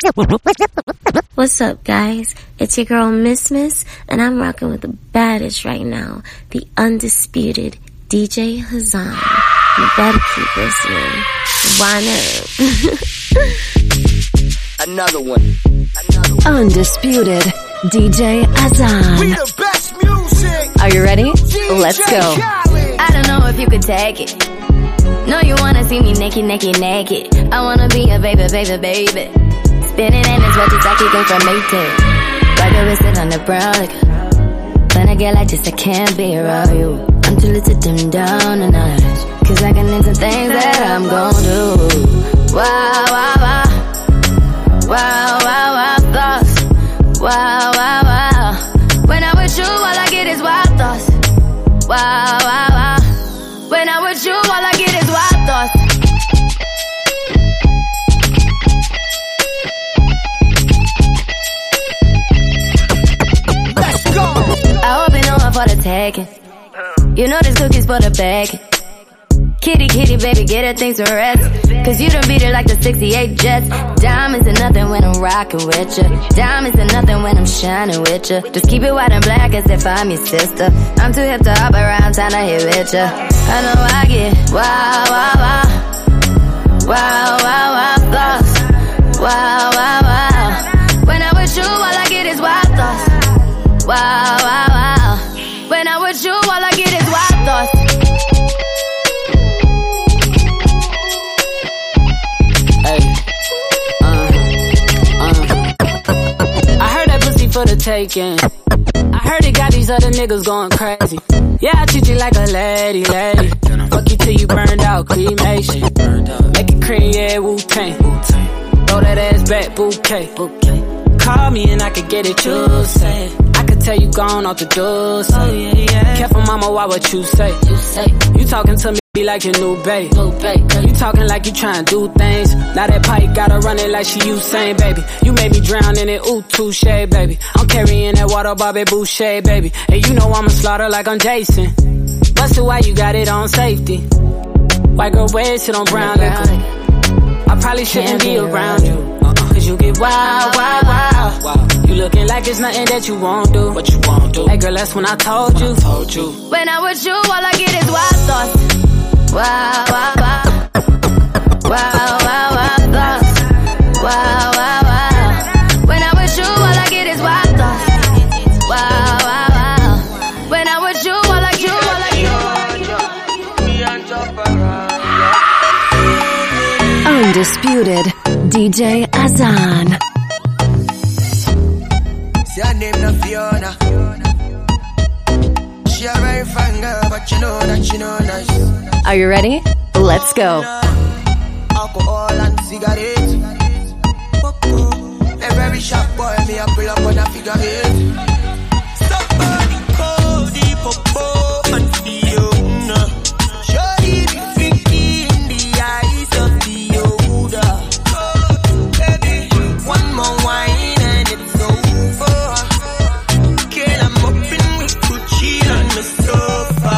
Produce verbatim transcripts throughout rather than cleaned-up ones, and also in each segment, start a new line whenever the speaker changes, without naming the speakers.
What's up, guys? It's your girl, Miss Miss, and I'm rocking with the baddest right now, the undisputed D J Hazan. You better keep listening. Why
not? Another one. Another one.
Undisputed D J Hazan.
We the best music.
Are you ready? Let's go.
I don't know if you could take it. No, you wanna see me naked, naked, naked. I wanna be a baby, baby, baby. Spinning in his watches like he came from Maytag. Like a wristed on the brown liquor. When I get like this, I can't be around you. I'm too little to dim down a notch. Cause I can into things that I'm gon' do. Wow, wow, wow. Wow, wow, wow, thoughts. Wow, wow, wow. When I'm with you, all I get is wild thoughts. Wow, wow, wow. When I'm with you, all I get is wild thoughts.
Let's go.
I hope you know I'm for the taking. You know this cookie's for the bag. Kitty, kitty, baby, get her things to rest. Cause you done beat it like the sixty-eight Jets. Diamonds are nothing when I'm rocking with ya. Diamonds are nothing when I'm shining with ya. Just keep it white and black as if I'm your sister. I'm too hip to hop around, time to hit with ya. I know I get wow, wow, wow. Wow, wow, wow, thoughts. Wow, wow, wow. When I'm with you, all I get is wild thoughts. Wow, wow, wow. When I'm with you, all I get is wild thoughts.
For the taking. I heard it got these other niggas going crazy. Yeah, I treat you like a lady, lady. Fuck you till you burned out, cremation. Make it cream, yeah, Wu-Tang. Throw that ass back, bouquet. Call me and I could get it, you say. I could tell you gone off the door, say. Oh, yeah, yeah. Careful, mama, why what you say? You say. You talking to me be like your new babe. New babe. You talking like you trying to do things. Now that pipe gotta run it like she Usain, baby. You made me drown in it, ooh, touche, baby. I'm carrying that water, Bobby Boucher, baby. And you know I'ma slaughter like I'm Jason. Busted, why you got it on safety? White girl red shit on brown liquor. I probably shouldn't be around you. Cause you get wild, wild, wild. You looking like it's nothing that you won't do. What you won't do? Hey girl, that's when I told you. I told you.
When I'm with you, all I get is wild thoughts. Wow, wow, wow. Wow, wow, wow, thoughts. Wow, wow, wow. When I'm with you, all I get is wild thoughts. Wow, wow, wow. When I'm with you, all I get, all I
get. Undisputed D J Hazan.
See her name na Fiona. She a very fine girl, but you know that she know nice.
Are you ready? Let's go.
Alcohol and cigarettes. A very sharp boy, me a pull up on a figure eight. Somebody call the popo and Fiona. Surely be freaky in the eyes of the older. Baby, one more wine and it's over. Girl, I'm hoping we could chill on the sofa.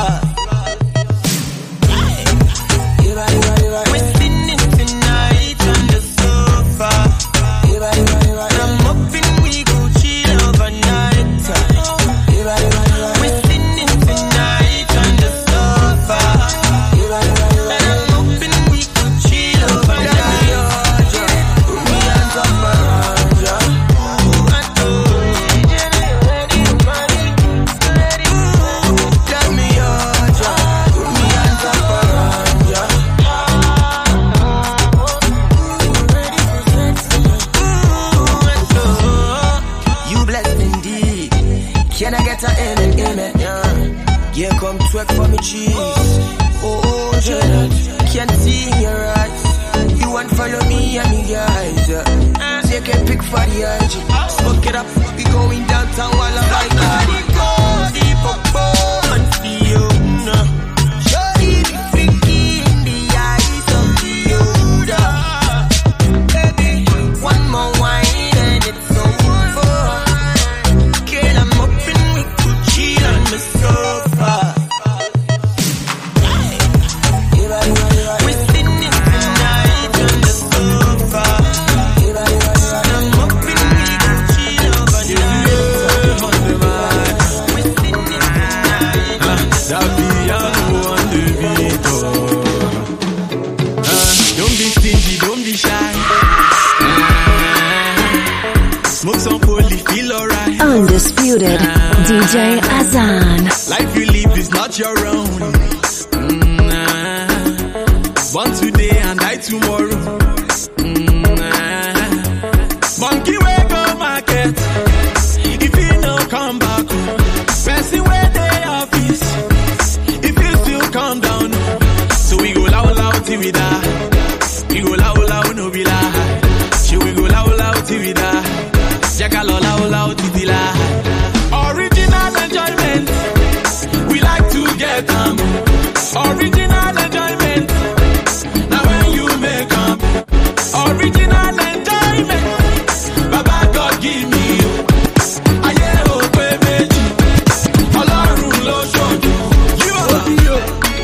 Undisputed D J Azan.
Life you live is not your own. Mm, nah. Born today and die tomorrow. Mm, nah. Monkey wake up market. If you no come back, person where they office. If you still come down, so we go loud loud till we die. We go loud loud no be lie. She we go loud loud till we die. Jacka loud loud till we lie. Original enjoyment, we like to get them. Original enjoyment, now when you make them. Original enjoyment, Baba God give me you. Aye o pe meji, Ọlọ́run ló ṣojú. You are you.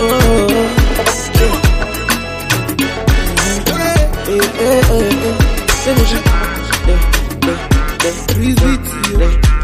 Please be to you.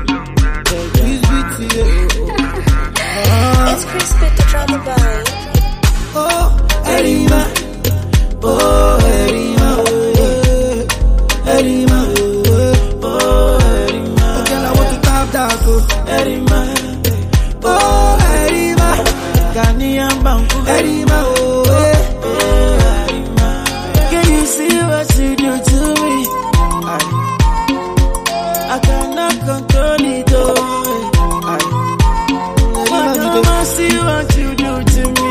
It's Chris with the drama boy.
Oh, Erima. Oh, Erima. Oh, Erima. Oh, Erima. Oh, girl, I want to tap that. Oh, Erima. Oh, Erima. Ghanaian Banku. Erima. Oh, Erima. Can you see what you do to me? I, I cannot control it. Oh, I, I see what you do to me.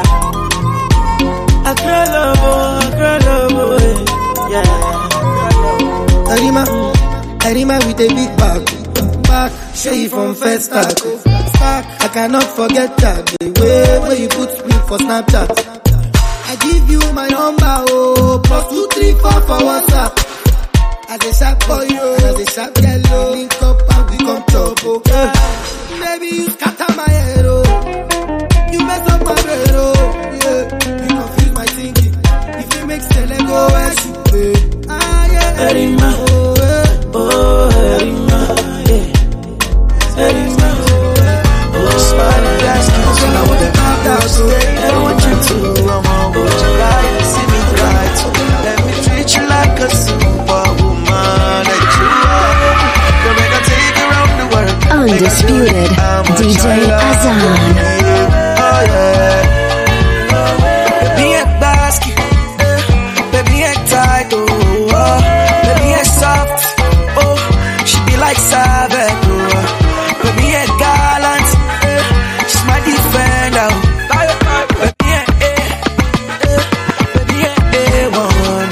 I cry love, oh, I cry love, oh, yeah. Erima, Erima with a big back, back, shade from first start. I cannot forget that the way where you put me for Snapchat. I give you my number, oh, plus two, three, four for WhatsApp. As a sharp boy, oh, as a sharp girl, link up and we come chop, oh. Baby, you scatter my head, oh. You mess up my brain, oh. Yeah, you confuse my thinking. If you make Stella go where she play. Ah, yeah. Erima, oh, yeah. Oh, Erima, yeah. Erima, oh, yeah. Oh, smile and dance, so I want to pop that, so I don't want you to run on. Would you like to see me right? So let me treat you like a superwoman that you are. Then we can take you around the world.
Undisputed D J Azan.
Oh yeah. Baby ain't basket, baby ain't tight, oh, oh. Baby ain't soft, oh. She be like savage, oh. Baby ain't gallant, eh. She's my defender. Baby ain't eh, eh. Baby ain't eh, one,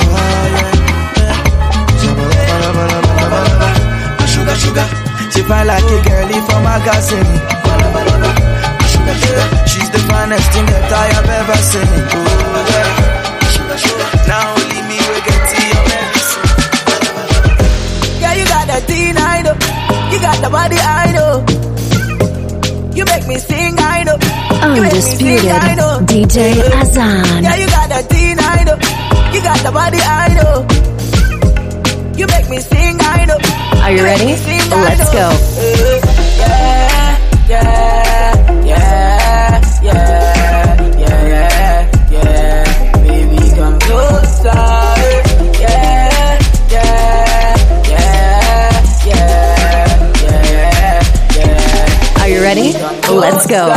oh, sugar, sugar. She fine like a girlie from a magazine. Sugar, sugar. She's the finest thing that I have ever seen. Ooh, yeah. Sugar, sugar. Now only me will get to your medicine. Yeah, you got that teen, I know. You got the body, I know. You make me sing, I know.
Undisputed
sing, I know.
D J Azan.
Yeah, you got that teen, I know. You got the body, I know. You make me sing, I know.
Are you ready? Let's go.
Yeah, yeah, yeah, yeah, yeah, yeah. Baby, come closer. Yeah, yeah, yeah, yeah, yeah, yeah.
Are you ready? Let's go.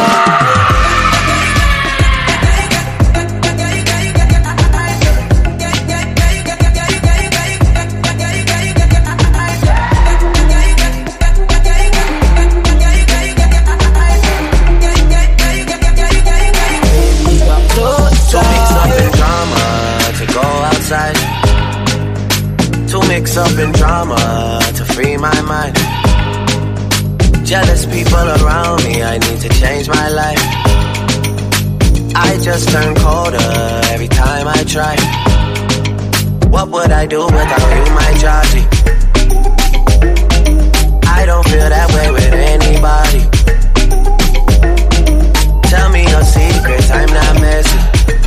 Up in drama to free my mind. Jealous people around me, I need to change my life. I just turn colder every time I try. What would I do without you, my Georgie? I don't feel that way with anybody. Tell me your secrets, I'm not messy.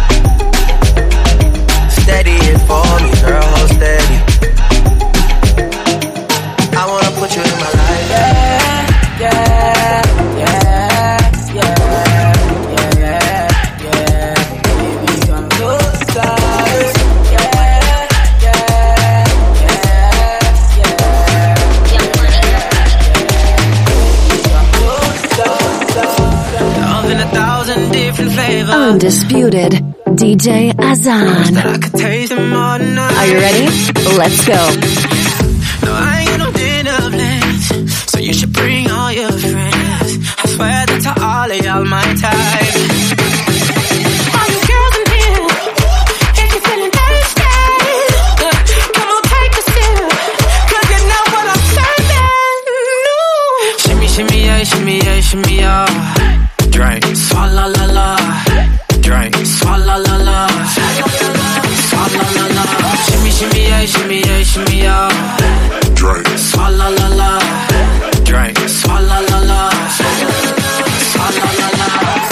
Steady it for me, girl, hold steady. I wanna put you in my life. Yeah, yeah, yeah, yeah, yeah, yeah. Baby, come closer. Yeah, yeah, yeah, yeah, yeah.
Undisputed D J Azan.
I could taste them all night.
Are you ready? Let's go.
No, I ain't got no dinner plans, so you should bring all your friends. I swear that to all of y'all my type. All you girls in here, if you're feeling thirsty, come on take a sip, 'cause you know what I'm serving. No. Shimmy, shimmy, yeah, shimmy, yeah, shimmy, yeah. Drink, swalla la la. Drink, swalla la la. Swalla la la. Shimmy, shimmy, yeah, shimmy, yeah, shimmy, yeah. Drink, swalla la la. Drink, swalla la la. Swalla la la.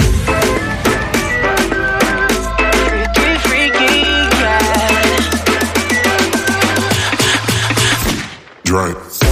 Freaky, freaky, yeah. Drink.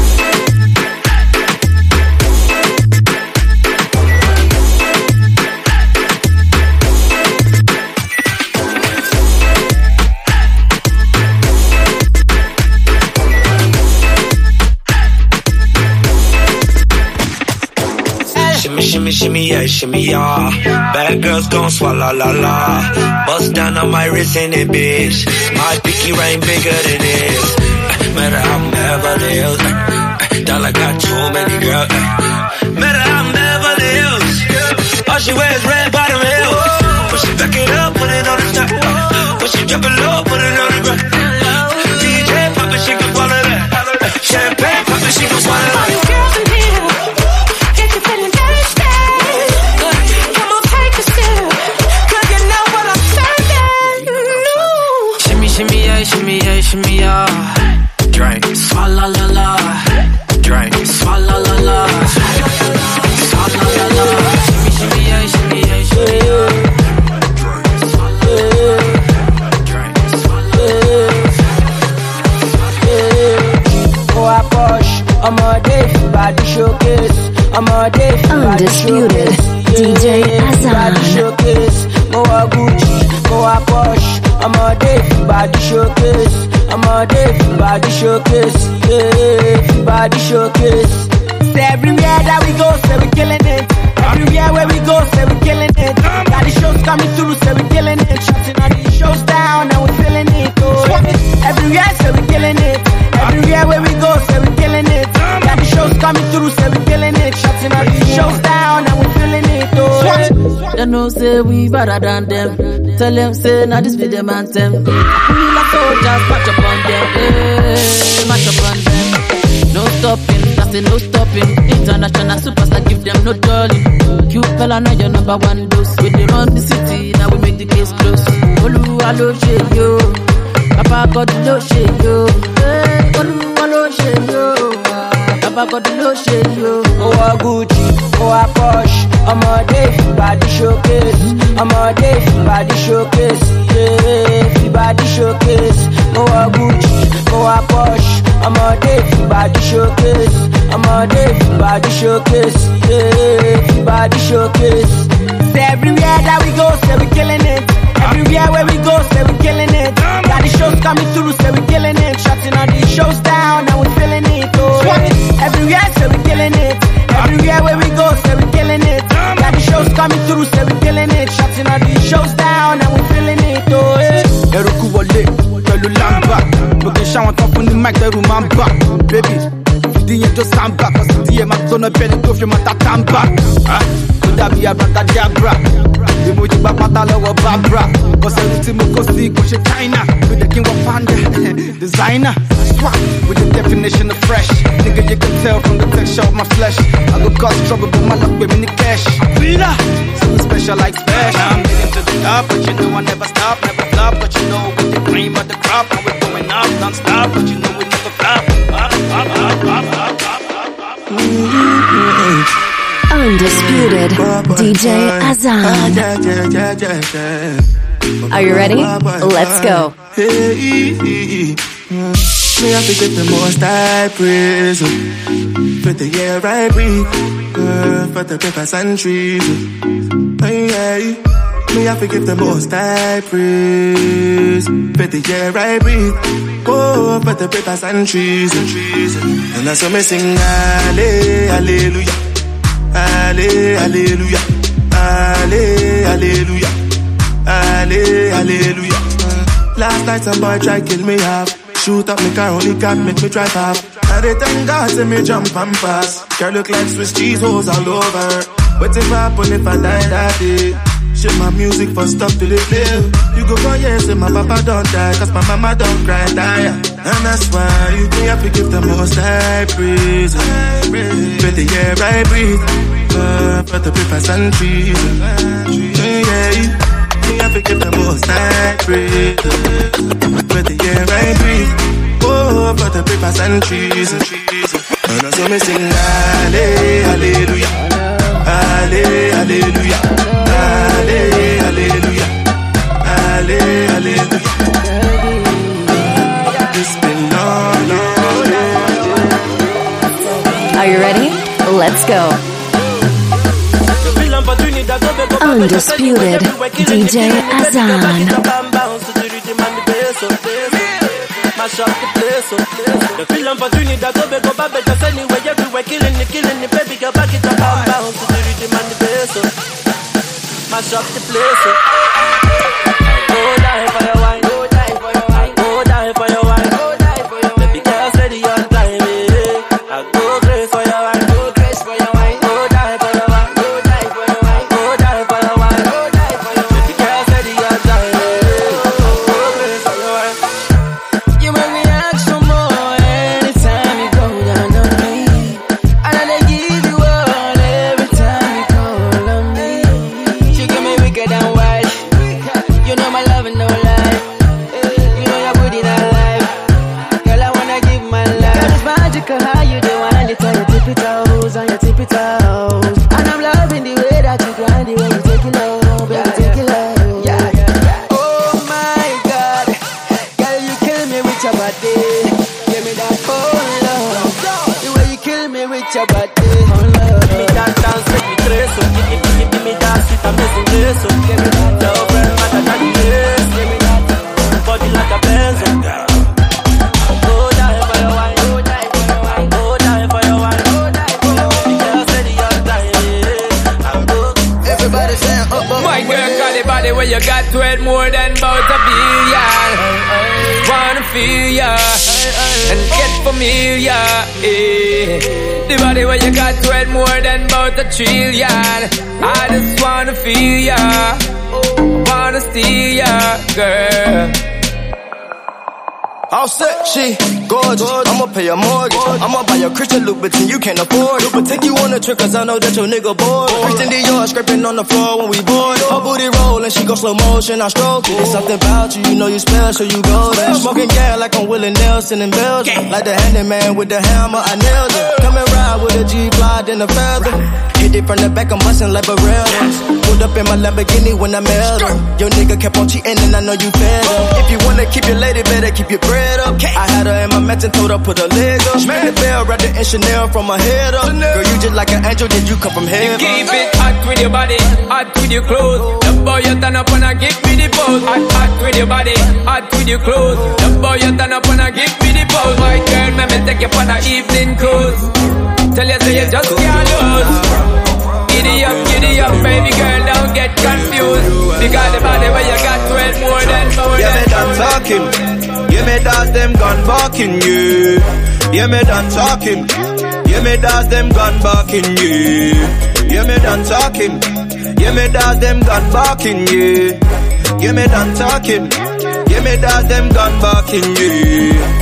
Shimmy, shimmy, yeah, shimmy, yeah. Bad girls gon' swallow la la. Bust down on my wrist in it, bitch. My pinky ring bigger than this. Matter I'm Beverly Hills. Dollar got too many girls. Matter I'm Beverly Hills. All she wears red bottom heels. When she back it up, put it on the top. When she drop it low, put it on the ground. D J pop it, she can swallow that. Champagne pop it, she can swallow that. Shimmy, yeah, shimmy, yeah. Drink, swalla la la. Drink, swalla la la. Swalla la la. Shimmy, shimmy, yeah, shimmy, yeah, shimmy, yeah. Drink, swalla la la. Drink, swalla la la. Oh, I push. I'm a day body showcase. I'm a day body
Undisputed D J Azan.
Body showcase. More Gucci, more Porsche. I'm a day body showcase. I'm a day body showcase. Yeah, body showcase. Say everywhere that we go, say we killing it. Everywhere where we go, say we killing it. Got the shows coming through, say we killing it. Shutting all these shows down, and we feeling it. Oh, everywhere, say we killing it. Everywhere where we go, say we killing it. Got the shows coming through, say we killing it. Shutting all these shows down, and we feeling it. Oh,
they know say we better than them. Tell them say now this be them anthem. We like soldiers, match up on them. Hey, match up on them. No stopping, that's a no stopping. International superstar, give them no darling. Cute fella, now your number one dose. We dey run the city, now we make the case close. Oluwa lo ṣe yo, Papa God lo ṣe yo. Hey, Oluwa lo ṣe yo, Papa God lo ṣe yo.
Oh, a Gucci, oh, a Porsche. I'm a day body showcase. I'm a day body showcase. Yeah, body showcase. Oh, a Gucci, oh, a Porsche. I'm a day body showcase. I'm a day body showcase. Yeah, body showcase. Say everywhere that we go, say we killing it. Everywhere where we go, say we killing it. Got the shows coming through, say we killing it. Shutting all these shows down, and we feeling it. Oh, everywhere, say we killing it. Everywhere where we go, say we killing it. Got the shows coming through, say we killing it. Shutting all these shows down, and we feeling it. Oh, yeah.
Eruku wọlé pẹ̀lú lamba. Mo kì í ṣàwọn tán fún ní mic tẹ́rù máa ń bà. Baby, fìdíyẹn tó sàmbà. Kọ̀sìdíyẹn máa gbóná bí ẹni tó fi máa ta tàǹbà. Tó dàbí abracadabra. Emoji gba pátá lọ́wọ́ Barbara. Bọ́sẹ̀rù tí mo kó sí kò ṣe China. Ló jẹ́ kí wọ́n panda. Designer. Swap with the definition of fresh. Nigga, you can tell from the texture of my flesh. I go cause trouble, but my luck with me in the cash. So special like special. I'm heading to the top, but you know I never stop, never flop. But you know with the cream of the crop, and we're going up non-stop. But you know we never flop.
Undisputed D J Azan. Are you ready? Let's go.
Me have to get the most I praise for the air I breathe, uh, for the papers and trees. Hey, hey. Me have to give the most I praise for the air I breathe, oh, for the papers and trees. And that's what me sing, hallelujah, hallelujah, hallelujah, hallelujah. Halle- Hallelujah. Last night some boy try kill me half. Shoot up me car, only cat make me drive off. And they thank God to me jump and pass. Girl look like Swiss cheese holes all over. What if I happen if I die that day? Shit my music for stop till it play. You go for years and my papa don't die, cause my mama don't cry die. And that's why you me have to give the most high praise. For the air I breathe, uh, for the papers and trees. Yeah, me have to give the most high praise. For the air I breathe, oh, for the papers and trees and trees. And I saw me sing halle- hallelujah, halle- hallelujah, halle- hallelujah, halle- hallelujah. It's been long, long, long.
Are you ready? Let's go. Undisputed D J Azan.
Mash up the place, oh, the film for Trinidad, Tobago, Barbados, anywhere, everywhere, killing the, killing the, baby, girl, back it up, and bounce to the rhythm and the bass, oh. Mash up the place, oh. Go die for your wine, go die for your wine, go die for your wine, go die for your wine, baby, girl, steady on time, eh. I go crazy for your wine, go crazy for your wine, go die for your wine, go die for your wine, go die for your wine, go die for your wine, baby, girl, steady on time, eh. Go crazy for your wine. You make me ask for more anytime you go down on me. And I give you all every time you call on me. She give me wicked and wild. You know my love and no lie. You know you're good in her life. Girl, I wanna give my life. Girl, it's magical how you do wind it on your tippy toes, on your tippy toes. And I'm loving the way that you grind, the way you take it low, baby, take it low. Yeah, yeah, yeah. Oh my God. Girl, you kill me with your body. Give me that whole love. The way you kill me with your body. Give me that dance, make me crazy. Give me, give me, give me that sweet amazing grace. Give me that love and matter than the race. Give me that body like a benzo. Go die for your wine. Go die for your wine. Go die for your wine. Go die for your wine. Girl, steady on time. I'm good. Everybody saying up, up.
My girl, call the body where you got to it more than about a billion. Wanna feel ya and get familiar, eh. The body where you got to it more than about a trillion. I just wanna feel ya, wanna steal ya, girl.
All set, she gorgeous. I'ma pay a mortgage. I'ma buy a Christian Louboutin, you can't afford it. But take you on a trip, cause I know that your nigga bored. Christian Dior scraping on the floor when we board. Her booty rollin', she go slow motion, I stroke it. It's something about you, you know you special, you golden. Smoking gas like I'm Willie Nelson in Belgium. Like the handyman with the hammer, I nailed it. Come and ride with a G-Fly and a feather. Hit it from the back, I'm bustin' like Barrett's. Pulled up in my Lamborghini when I met her. Your nigga kept on cheating and I know you fed him. If you wanna keep your lady, better keep your bread up. I had her in my mansion, told her put her leg up. Ring the bell, wrapped it in Chanel from her head up. Girl, you just like an angel, did you come from heaven?
You keep it hot with your body, hot with your clothes. The boy you turn up and I give me the pose. Hot, hot with your body, hot with your clothes. The boy you turn up and I give me the pose. My girl, let me take you on an evening cruise. Tell you say you just can't lose. Giddy up, giddy up, baby girl, don't get confused. Because the body where you got to it more than more
yeah,
than
me done talking. Yeah, me dance them gun barking, yeah. Yeah, me done talking. Yeah, me dance them gun barking, yeah. Yeah, me done talking. Yeah, me dance them gun barking, yeah. Yeah, me done talking. Yeah, me dance them gun barking, yeah.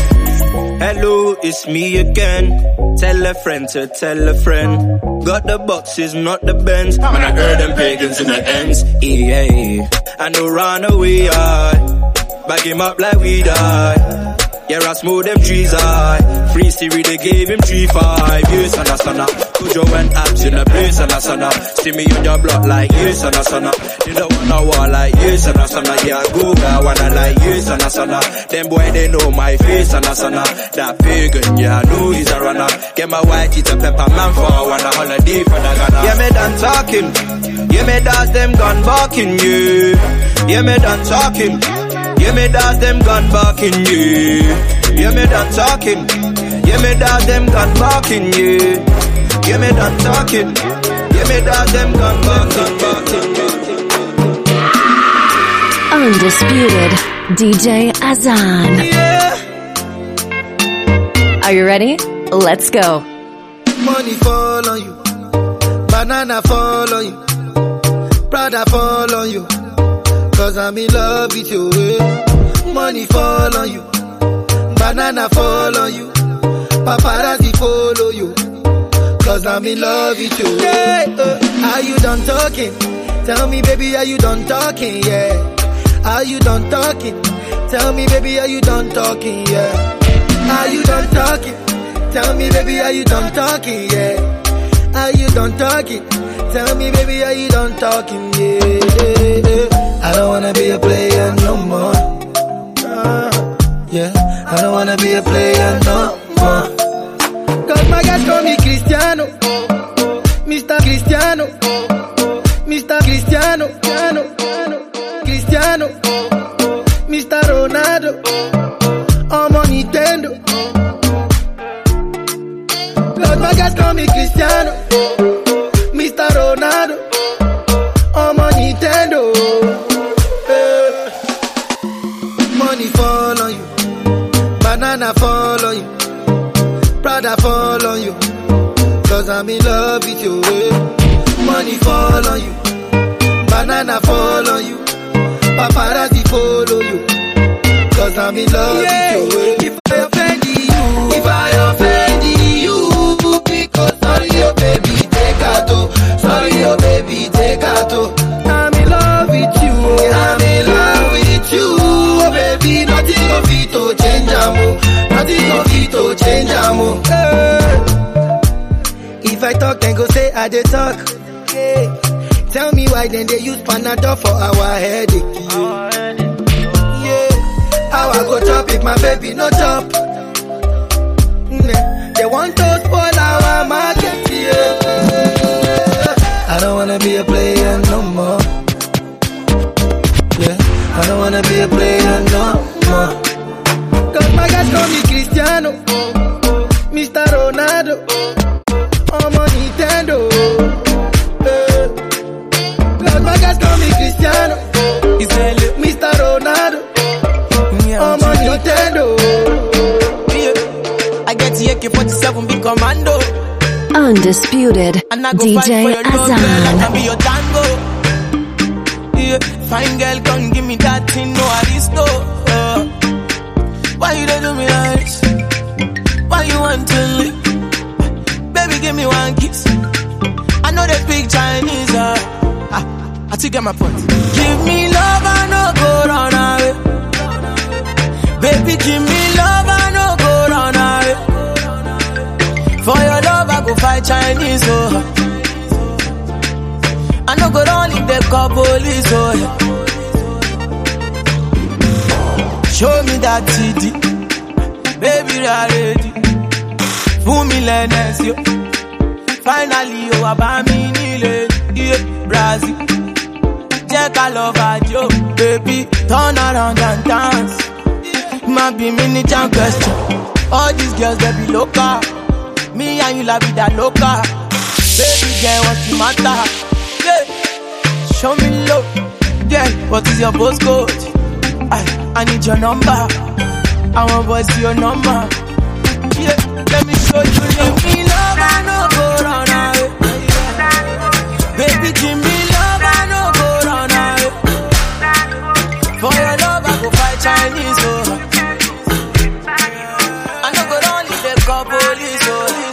Hello, it's me again. Tell a friend to tell a friend. Got the boxes, not the Benz. Man, I heard them pagans in the ends. Yeah, I know run away, I bag him up like we die. Yeah, I smooth them trees, I free Siri, they gave him three five. Yes, and a son up. Kujo went abs in the place, and a son up. See me on your block like yes, and a son up. You don't wanna war like yes, and a son up. Yeah, go, I wanna like yes, and a son up. Them boy, they know my face, and a son up. That pagan, yeah, I know he's a runner. Get my white teeth and pepper man for a one holiday for the Ghana. Yeah, me done talking. Yeah, me dance them gun barking, yeah. Yeah, me done talking. Yeah, me dance them gun barking, yeah. Yeah, me done talking. Yeah, me dance them gun barking, yeah. Yeah, me done talking. Yeah, me dance them gun barking, barking, barking.
Undisputed D J Azan.
Yeah.
Are you ready? Let's go.
Money fall on you, banana fall on you, Prada fall on you, cause I'm in love with you. eh. Money fall on you, banana fall on you, paparazzi follow you, cause I'm in love with you. Yeah, uh, are you done talking? Tell me baby, are you done talking? Yeah. Are you done talking? Tell me baby, are you done talking? Yeah. Are you done talking? Tell me baby, are you done talking? Yeah. Are you done talking? Tell me baby, are you done talking? Yeah. yeah, yeah. I don't wanna be a player no more. Uh, yeah. I don't wanna be a player no more. Cause my guys call me Cristiano, Mister Cristiano, Mister Cristiano, Cristiano, Cristiano, Mister Ronaldo, I'm on Nintendo. Cause my guys call me Cristiano, Mister Ronaldo, I'm on Nintendo. Eh. Money fall on you, banana fall on you, Prada fall on you, cause I'm in love with you. eh. Money fall on you, banana fall on you, paparazzi follow you, cause I'm in love yeah. with you. eh. If I offend you, if I offend you, because sorry oh baby, take out oh, sorry oh baby, take out oh. I'm in love with you, I'm in love with you, oh baby, nothing of it to change amo, nothing of it to change amo. eh. If I talk then go say I dey talk, yeah. Tell me why then they use Panadol for our headache, yeah. yeah. How I go chop if my baby no chop? Mm, they want to spoil our market, yeah. I don't wanna be a player no more. Yeah, I don't wanna be a player no more. Cause my guys call me Cristiano, Mister Ronaldo, I'm on Nintendo. Eh. My guys call me Cristiano, Mister Ronaldo, I'm on Nintendo.
Yeah. I get the A K forty-seven big commando,
Undisputed D J Azan.
I can be your tango. Yeah. Fine girl, come give me that thing, no aristo. Uh. Why you don't do me like this? Why you want to leave? Baby, give me one kiss. I know they speak Chinese, uh. ah, I still get my point. Give me love, I no go run away. Baby, give me love, I no go run away. For your love, I go fight Chinese, oh. I no go run if they call police, oh. Show me that T D, baby, you are ready. Fool me, Lennes, yo. Finally, you are by me, Nile, yeah, Brazil. Check I love at you, baby. Turn around and dance. My be mini jam question. All these girls, they be local. Me and you la vida loca. Baby girl, what's the matter? Yeah. Show me love. Yeah, what is your postcode? I, I need your number. I want to see your number. Yeah, let me show you. Give me love, I no go run away. Baby, give me love, I no go run away. For your love, I go fight Chinese, oh. I no go run if they call police,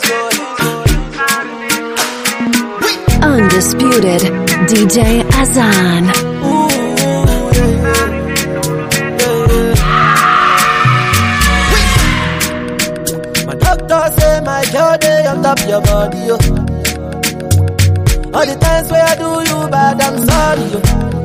oh.
Undisputed D J Azan.
Doctor say my girl day on top your body, yo. All the times where I do you bad, I'm sorry, yo.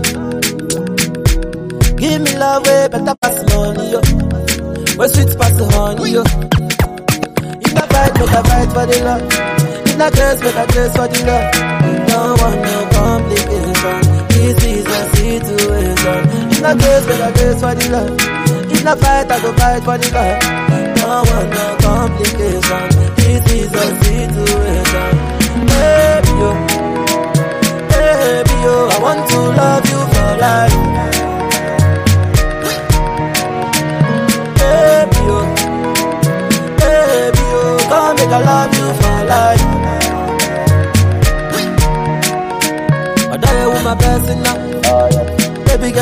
Give me love way better pass money, yo. Where sweet pass the honey, yo. If I fight, make I fight for the love. If I curse, make I curse for the love. Don't want no complication. This is a situation. If I curse, make I curse for the love. If I fight, I go fight for the love. No want no complication. This is a situation. Baby, yo. Baby, yo. I want to love you for life.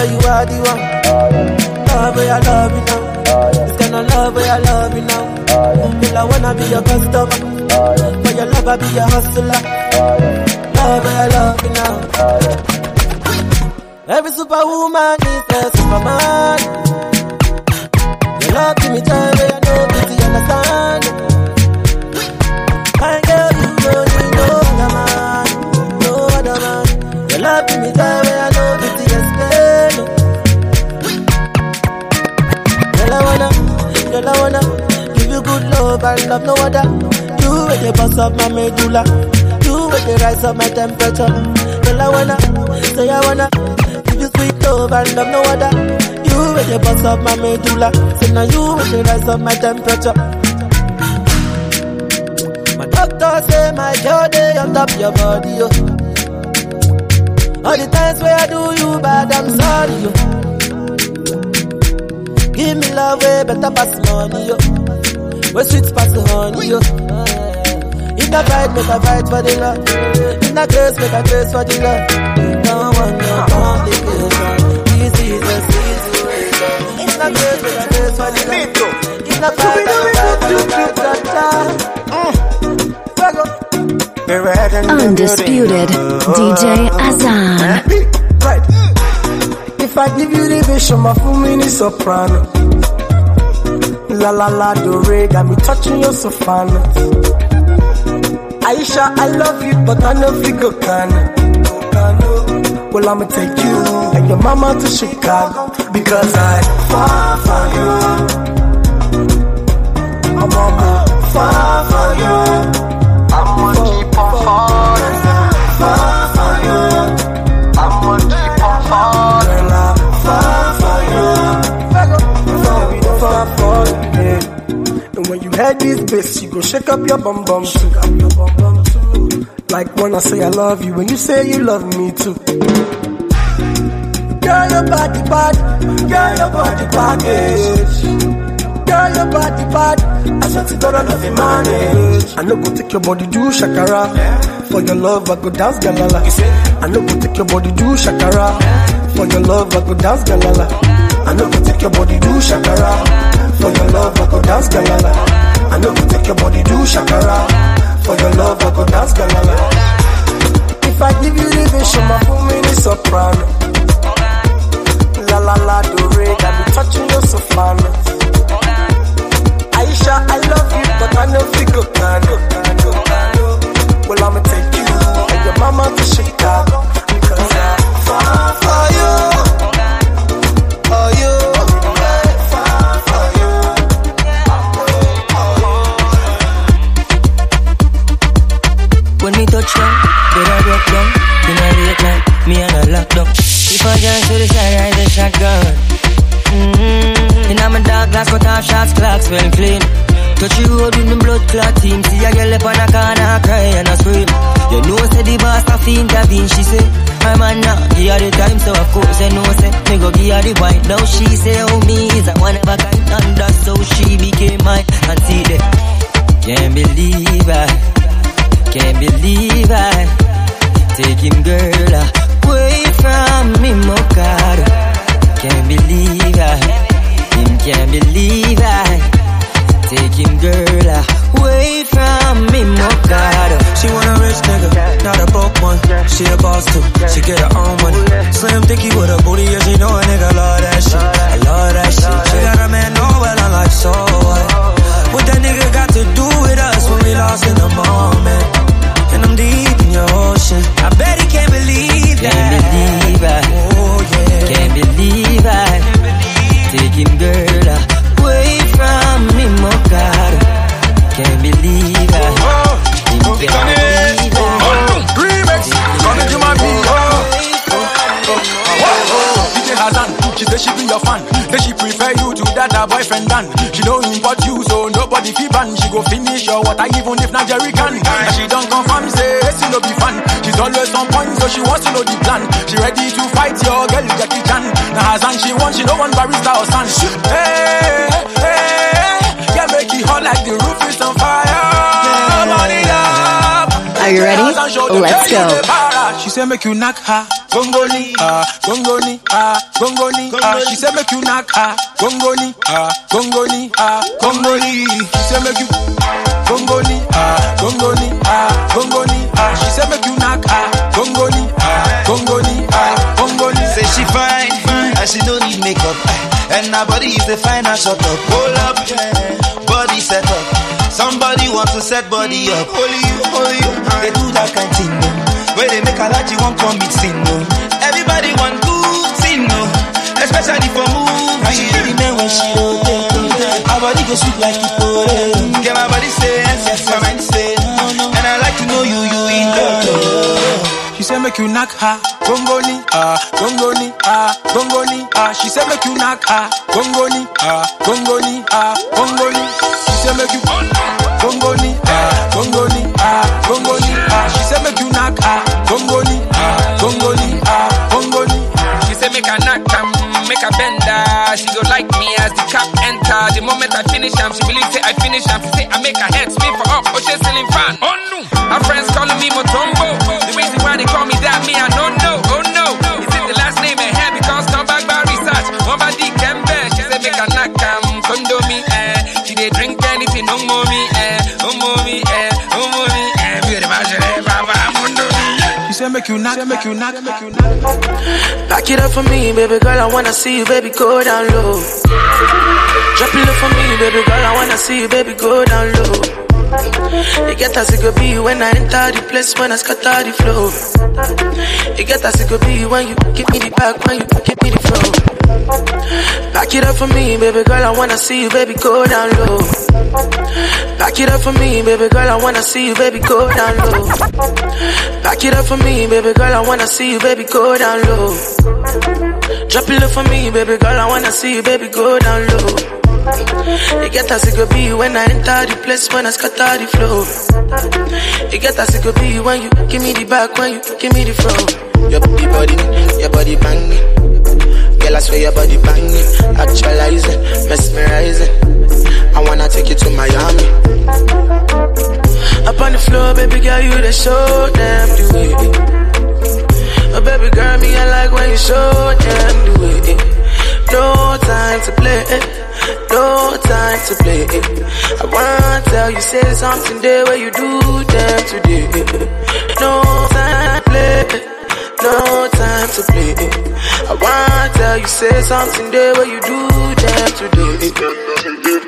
girl, you are the one. Love where I love you now. This kind of love where I love you now. Girl, I wanna be your customer. For your love, I be your hustler. Love where I love you now. Every superwoman is a superman. Your love give me joy where I know beauty, understand. My girl, you don't need no other man, no other man. Your love give me joy where I know beauty, explain. Girl, I wanna, girl, I wanna give you good love and love no other. You with the boss of my medulla, you with the rise of my temperature. Girl, I wanna, say I wanna give you sweet love and love no other. You with the boss of my medulla, say now you with the rise of my temperature. My doctor say my girl they on top your body, yo. All the times where I do you bad, I'm sorry, yo. Give me love way better pass money, yo. Where sweet pass the honey, yo. If I fight, make I fight for the love. If I grace, make I grace for the love. Don't want no complication. This is a situation. If I grace, make I grace for the love. If I fight, make I fight for the love.
Undisputed D J Azan.
Right. If I give you the vision, my full mini soprano. La la la do re, got me touching your soprano. Aisha, I love you, but I know figure can. Well, I'ma take you and your mama to Chicago because I fall for you. I'm gonna fall for you. I'ma keep on falling. Fall for you. I'ma keep on falling. Fall for you. Fall for you. And when you hear this bass, you go shake up your bum bum too. Like when I say I love you, when you say you love me too. Girl, your body bad. Girl, your body package. Girl, your body bad. I swear to God, I love you manage. I know go take your body do shakara. For your love, I go dance galala. I know go take your body do shakara. For your love, I go dance galala. I know go take your body do shakara. For your love, I go dance galala. I know go take your body do shakara. For your love, I go dance galala. If I give you the vision, my full mini soprano. La la la do re, got me touching your soprano. Aisha, I love you, but I know figure can. Well, I'ma take you and your mama to Chicago because I fall for you. For you. Fall for you.
When me touch down, get a rock down. In a late night, me and a lockdown. If I just to the side, I the shotgun. Mm-hmm. In my dark glass, cut off shots, clocks well clean. Touch you road with me blood clot team. See a girl up on a corner, cry and a scream. You know say the boss have to intervene, she say. My man now, give her the time, so of course I know say. Me go give her the wine, now she say, oh me is a one of a kind. And that's how she became mine. And see that, can't believe I, can't believe I take him girl away from me, my God. Can't believe I, him can't believe I take him girl away from me, my God.
She want a rich nigga, not a broke one. She a boss too, she get her own money. Slim thicky with a booty, yeah, she know a nigga love that shit. I love that shit. She got a man, no, well, I'm like, so what? What that nigga got to do with us when we lost in the moment? And I'm deep in your ocean. I bet he can't believe that.
Can't believe I,
oh yeah.
Can't believe I take him girl away from me, my God. Can't believe I, him can't believe I.
Remix, coming to my beat. D J Azan, she say she be your fan. Say she prefer you to that her boyfriend done. She don't import you, so nobody fee ban. She go finish your water even if not Jerry can. And she don't confirm, say she no be fan. She's always on point, so she wants to know the plan. She ready to fight your girl, Jackie Chan. Now Azan she wants, she no want barista or son. Hey, hey, yeah, make it hot like the roof is on fire. Money up.
Are you ready? Let's go.
ah. She say make you knock her. Gongoni, ah, gongoni, ah, gongoni, ah. She say make you knock her. Gongoni, ah, gongoni, ah, gongoni. She say make you gongoni, ah, gongoni, ah, gongoni, ah. She say make you knock her. Gongoni, ah, gongoni, ah, gongoni.
Say she fine, fine, and she don't need makeup. And her body is the fine and shut up. Hold up, body set up. Somebody wants to set body up. Only you, only you. They do that kind of thing, no. Where they make a lot, you won't commit sin, no. Everybody want good sin, no. Especially for move. And she really man when she rotate. Her body go sweet like it pour. Get my body say yes, yes, my mind say no, no. And I like to know you, you in love.
She say make you knock her. Gongoni, ah, gongoni, ah, gongoni, ah. She say make you knock her. Gongoni, ah, gongoni, ah, gongoni. She say make you gongoni, ah, gongoni, ah, gongoni, ah. She say make you knock her. Gongoni, ah, gongoni, ah, gongoni.
She say make her knock them, make her bender. She go like me as the cap enter. The moment I finish am, she believe say I finish am. She say I make her head spin for up, oh she ceiling fan. Oh no, her friends calling me Motombo. The reason why they call me that, me I don't know. Oh no, is it the last name and hair? Because come back by research. One body can bear. She say make her knock them, condo me, eh. She dey drink anything, no mommy, eh, no mommy, eh, no mommy, eh. Beautiful, eh, Baba, mundo.
She say make you knock, make you knock, make you knock.
Back it up for me, baby girl. I wanna see you, baby, go down low. Drop it low for me, baby girl. I wanna see you, baby, go down low. You get as it could be when I enter the place, when I scatter the flow. You get as it could be when you give me the back, when you give me the flow. Back it up for me, baby girl. I wanna see you, baby, go down low. Back it up for me, baby girl. I wanna see you, baby, go down low. Back it up for me, baby girl. I wanna see you, baby, go down low. Drop it low for me, baby girl. I wanna see you, baby, go down low. You get as it could be when I enter the place, when I scatter the flow. You get as it could be when you give me the back, when you give me the flow.
Your body, body, your body banging. Girl, I swear your body banging. Actualizing, mesmerizing. I wanna take you to Miami.
Up on the floor, baby girl, you the show them the way. Oh, baby girl, me I like when you show them the way. No time to play, no time to play. I wanna tell you, say something there where you do them today. No time to play, no time to play. I wanna tell you, say something there where you do them today.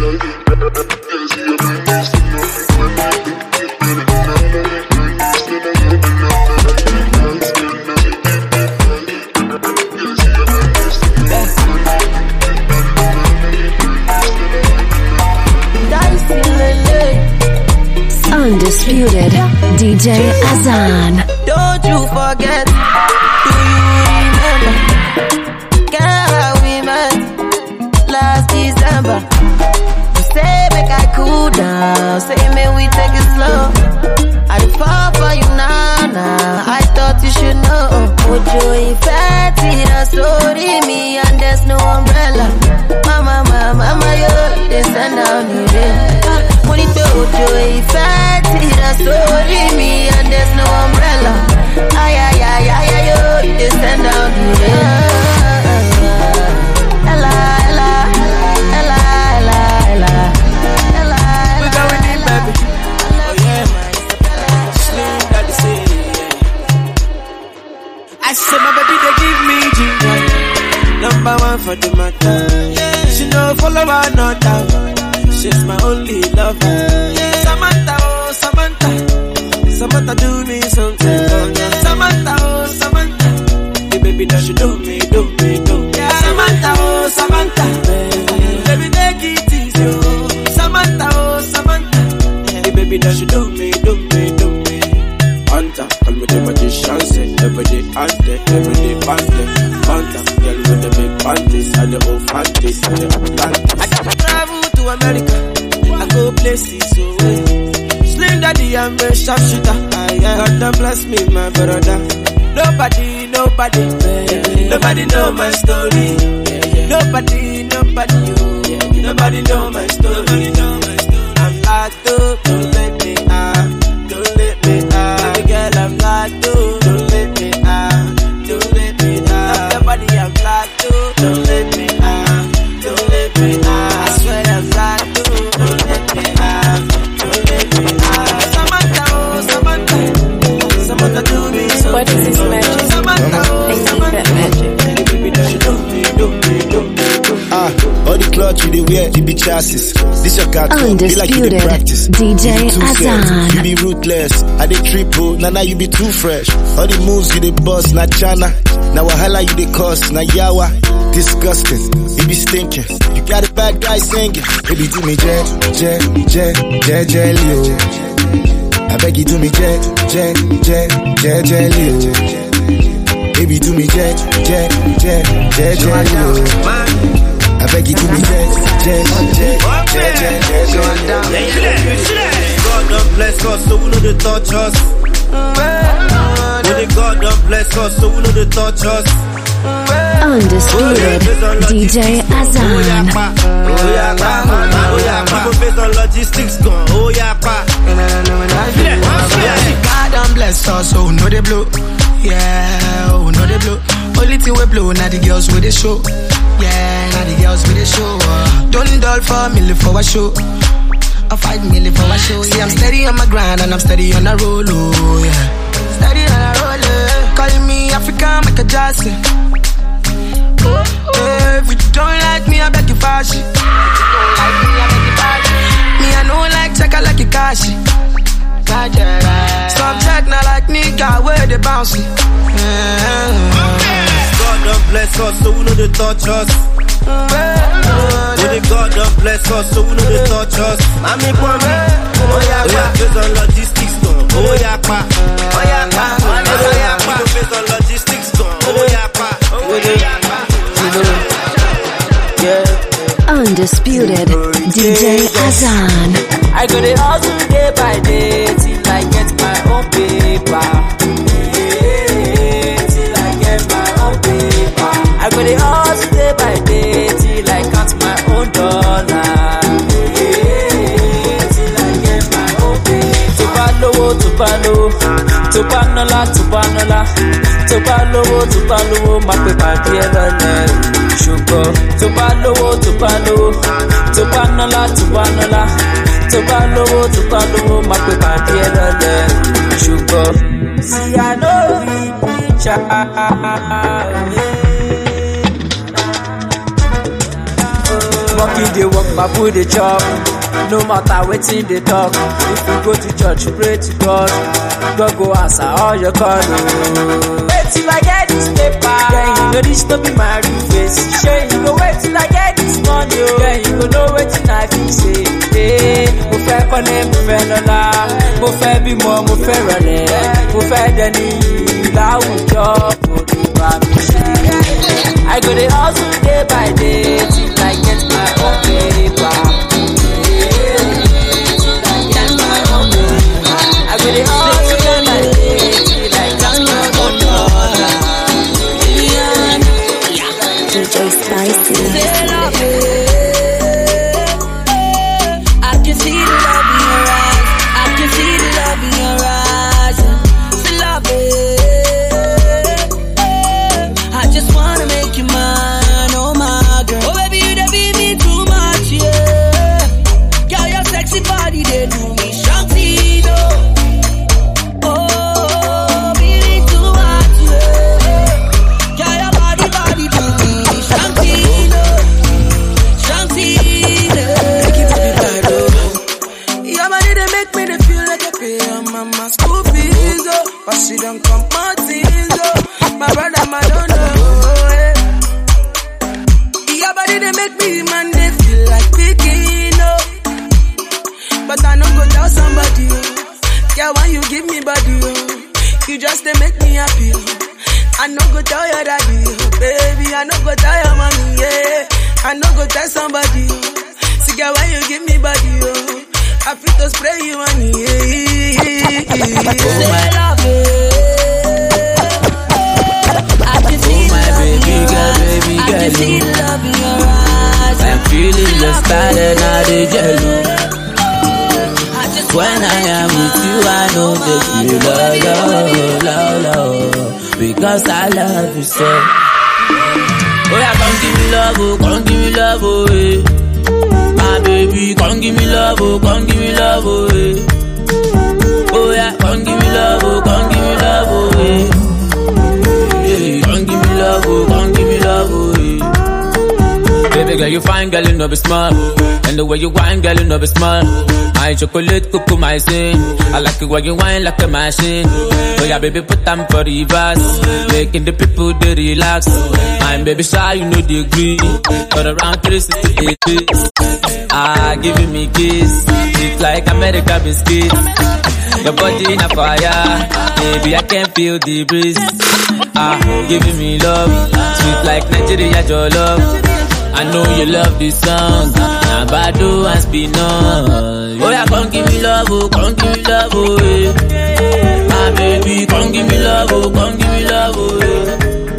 Undisputed D J Azan.
Don't you forget, do you remember? Girl, how we met last December. You say make I cool down, say may we take it slow. I did fall for you now, now. I thought you should know. Ojo ifeti na story me and there's no umbrella. Mama, mama, mama, yo, they send down the rain. When it Ojo ifeti na story me and there's no umbrella. Ay, ay, ay, ay, ay, yo, they send down the rain. Ella, Ella, Ella, Ella, Ella, Ella.
We going in, baby. Oh yeah, Slim Daddy say. I said my baby they give me ginger, number one for the matter. She no follow another. She's my only lover. Samantha, oh Samantha, Samantha do me something. Oh, yeah. Samantha, oh Samantha, the baby that she do me, do me, do me. Yeah. Samantha, oh Samantha, baby take it easy. Oh. Samantha, oh Samantha, the baby that she do me, do me, do me. Hunter, call me the magician, say every day out there, every day past there. Hunter, girl with the big panties and the old panties and the Atlantis. I travel to America, I go places away. Slim Daddy, I'm a sharpshooter. God don't bless me, my brother. Nobody, nobody, yeah. Nobody know my story. Yeah, yeah. Nobody, nobody, you. Nobody know my story. Know my story. I'm locked up, don't let me out. Don't let me out. Baby girl, I'm locked up. Don't
wear, it be chassis. This your car club, be like you dey practice.
D J
You be too
Azan.
set, you be ruthless. I dey triple, nah nah you be too fresh. All the moves you dey bust, na chana. Now wahala you dey cause, na yawa. Disgusting, you be stinking. You got a bad guy singing. Baby do me jet, jet, jet, jet, jelly oh. I beg you do me jet, jet, jet, jet, jelly oh. Baby do me jet, jet, jet, jet, jelly oh. I beg you do me jet, jet, jet, jet, jet, jet, jelly.
God don't bless us, so we know they touch us. When the God don't bless us, so we know they touch us.
Undisputed D J Azan.
Oh yeah, pa. Oh yeah, pa. Oh yeah, pa. People based on logistics gone. Oh yeah, pa.
God don't bless us, so know they blow. Yeah, oh know they blow. Only thing we blow, now the girls with the show. Yeah, now the girls with the show. Uh, don't dull for me, live for a show. I fight me, live for a show. See, I'm steady on my grind and I'm steady on a roll. Oh yeah, steady on a roll. Yeah. Call me African, Michael Jackson. Uh, if you don't like me, I beg you fashion. If you don't like me, I beg you fashion. Me, I know like check, I like you cash. Some check now like nigga, where they bouncing.
God don't bless us, so we know they touch us. When the God don't bless us, so we know they touch us. Mami Kwame, oh yeah, pa. Based on logistics, gone. Oh yeah, pa. Oh yeah, pa. Oh yeah, pa. Based on logistics, gone. Oh yeah, pa. Oh yeah, pa.
Undisputed D J Azan.
I go the hustle day by day till I get my own paper. Yeah, till I get my own paper. I go the hustle day by day till I count my own dollar. Yeah, till I get my own paper. Tupalo, tupalo, tupanola, tupanola, tupalo, tupalo, my paper dear. Sugar, tupalo, tupalo, tupanola, tupanola, tupalo, tupalo, my paper dear. Sugar, see I know we picture. Walking the walk, my booty chop. No matter waiting they talk. If you go to church, you pray to God. God go answer all your calls. Wait till I get this paper. Then you know this to be my real face. Sure, you go wait till I get this money. Then you go know what I feel say. Hey, mo fẹ́ kọ́lé, mo fẹ́ lọ́lá, mo fẹ́ bímọ, mo fẹ́ rọlẹ̀, mo fẹ́ dẹni láwùjọ, mo lè bá mi ṣe. I go dey hustle day by day till I get my own paper. I go dey hustle day by day till I get my own dollar.
D J Spicy.
I can see the love in your eyes. I can see the love in your eyes. Feel love it. I just wanna make you mine, oh my girl. Oh baby, you dey beat me too much, yeah. Girl, your sexy body they do me shanty, though. Oh, beat me too much, yeah. Girl, your body, body do me shanty, though. Shanty, though.
Take it to the bed, oh. Your body they make me they feel like I pay your mama school fees, oh. But she don't come parties, oh. My brother, my don't know, eh. Your body they make me man they feel like picking, oh. But I no go tell somebody, oh. Yeah, when you give me body, oh. You just they make me happy, oh. I no go tell your daddy, oh. Baby, I no go tell your mommy, yeah. I no go tell somebody, oh. See, girl, when you give me body, oh. I feel to spray you on, yeah.
Say love it. I can see
Oh my
the love in
baby
your
girl,
eyes.
baby
I can
girl,
see
oh.
the love in your eyes.
I'm feeling the style and I the jello.
I just
When I am with you, I know they feel love, love, love, love, because I love you so. Oh yeah, come give me love, oh, come give me love, oh, eh. My baby, come give me love, oh, come give me love, oh, eh. Oh yeah, come give me love, oh, come give me love, oh, eh. Yeah, come give me love, oh, come give me love, oh, eh. Baby girl,
you find, girl, you know be smart. And the way you whine, girl, you know be smart. My chocolate, cuckoo, my sin. I like it when you whine like a machine. Oh yeah, baby, put them for reverse. Making the people, they relax. I'm baby shy, you know the degree. Turn around three sixty degrees. Ah, giving me kiss. It's like America biscuit. Your body in a fire. Baby, I can feel the breeze. Ah, giving me love. Sweet like Nigeria, your love. I know you love this song. Now Badu and Spinall. Oh yeah, come give me love, oh, come give me love, oh, eh. My baby, come give me love, oh, come give me love, oh, eh.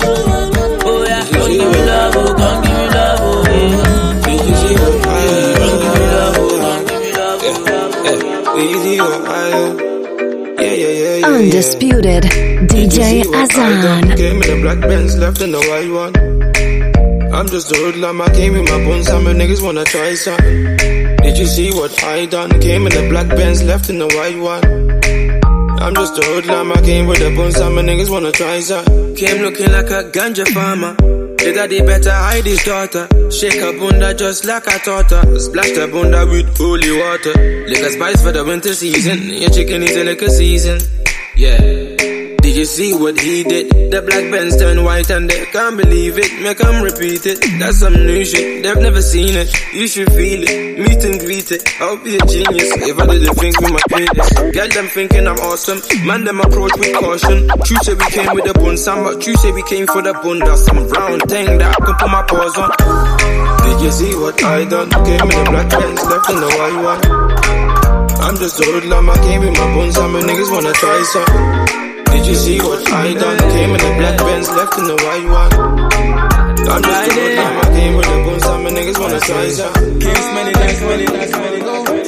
Oh yeah, come give me love, oh, come give me love, oh, eh. Come give me love, oh, come give me love, oh,
Easy on fire. Yeah, yeah, yeah, yeah.
Undisputed D J Azan.
Came in the black Benz, left in the white one. I'm just a hoodlum, I came in my bones, some niggas wanna try something. Did you see what I done? Came in the black Benz, left in the white one. I'm just a hoodlum, I came with the bones, some niggas wanna try something. Came looking like a ganja farmer. The daddy better hide his daughter. Shake her bunda just like I taught her. Splash the bunda with holy water. Liquor spice for the winter season. Your chicken is a liquor season. Yeah. Did you see what he did? The black Benz turned white and they can't believe it. Make them repeat it. That's some new shit. They've never seen it. You should feel it. Meet and greet it. I'll be a genius if I didn't think we might do this. Get them thinking I'm awesome. Man, them approach with caution. True say we came with the bun, some but true say we came for the bun. That's some round thing that I can put my paws on. Did you see what I done? Came in the black Benz, left in the white one. I'm just a hoodlum, I came with my buns, some niggas wanna try something. Did you see what I done? Came in the black Benz, left in the white one. I'm just a hoodlum, I came with the buns, some niggas wanna try something. Can't smell it, like smell it, like smell it.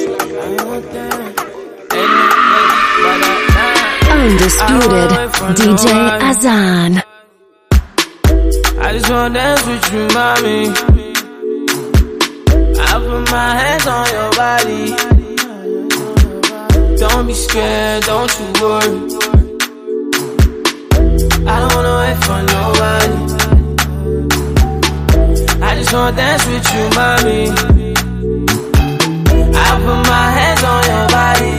Undisputed D J Azan.
I just wanna dance with you, mommy. I put my hands on your body. Don't be scared, don't you worry. I don't wanna wait for nobody. I just wanna dance with you, mommy. I put my hands on your body.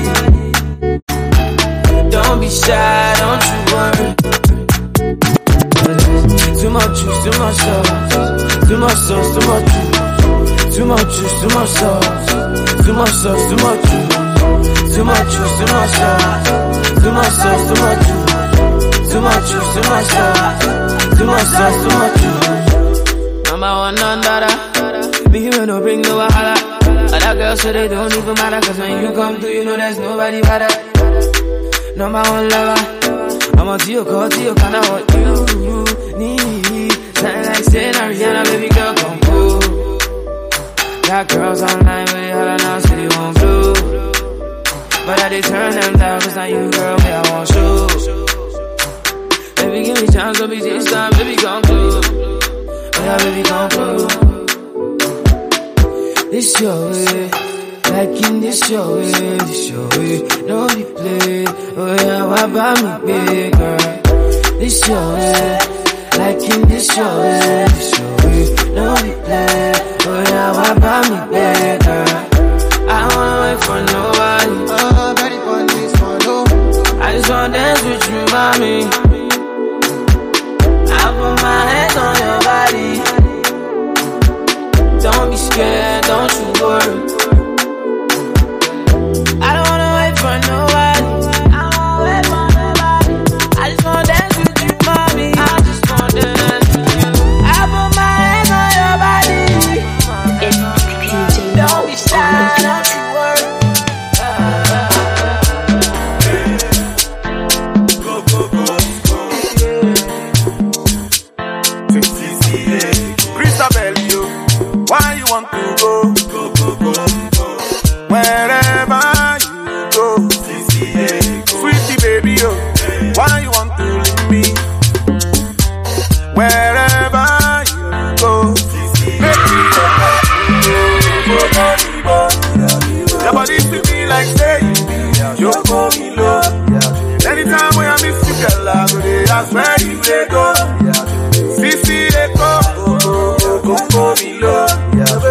Don't be shy, don't you worry. Too much juice, too much sauce. Too much sauce, too much juice. Too much juice, too much sauce. Too much sauce, too much juice. Too much juice, too much sauce. Too much sauce, too much juice. Too much juice, too much sauce. Too much sauce, too much juice. Number one under. Me here no bring no wahala. Other girls say they don't even matter, cause when you come through, you know there's nobody better. Number one lover. I'm a to your call, to your kind of what you need. Sound like saying Ariana, baby girl, come through. Got girls online with it, holla now, say they won't blue. But I did turn them down, cause now you girl, me I want you. Baby, give me chance, don't be this time, baby, come through. Oh yeah, baby, come through. This your way, like in this your way, this your way, no replay. Oh yeah, why about me, big girl? This your way, like in this your way, this your way, no replay. Oh yeah, why about me, big girl? I don't wanna wait for nobody. Oh, ready for this one, no. I just wanna dance with you, mommy. I put my hands on your body. Don't be scared, don't you worry. I don't wanna wait for nobody. I don't wanna wait for nobody. I just wanna dance with you, mommy. I just wanna dance with you. I put my hands on your body. Don't be shy, don't you worry.
Go, go, go, go. Christabel, you, why you want to go? Go, go, go, go. Wherever you go. Sweetie baby, yo, why you want to leave me? Wherever you go. Make me go. Your body to me like say you go me low. Anytime when I miss you, girl, I go there. That's where you they go. Sissy, they go. Go, go, go me low.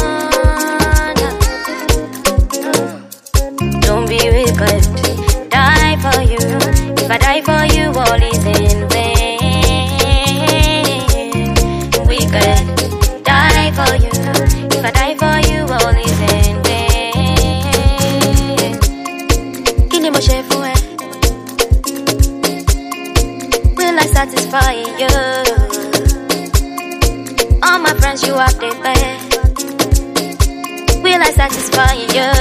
feel like satisfying you.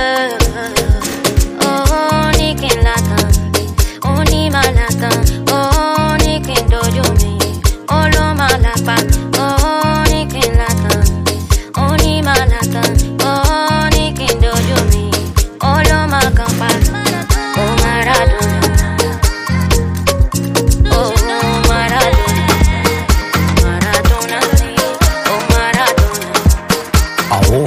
Oh, Nikin Latan, oh, Nima Latan, oh, Nikin Dojo me, oh, Loma Lapa, oh, Nikin Latan, oh, Nima Latan, oh, Nikin Dojo me, oh, Loma Kampa, oh, Maradona, oh, Maradona, Maradona, oh, Maradona.
Oh.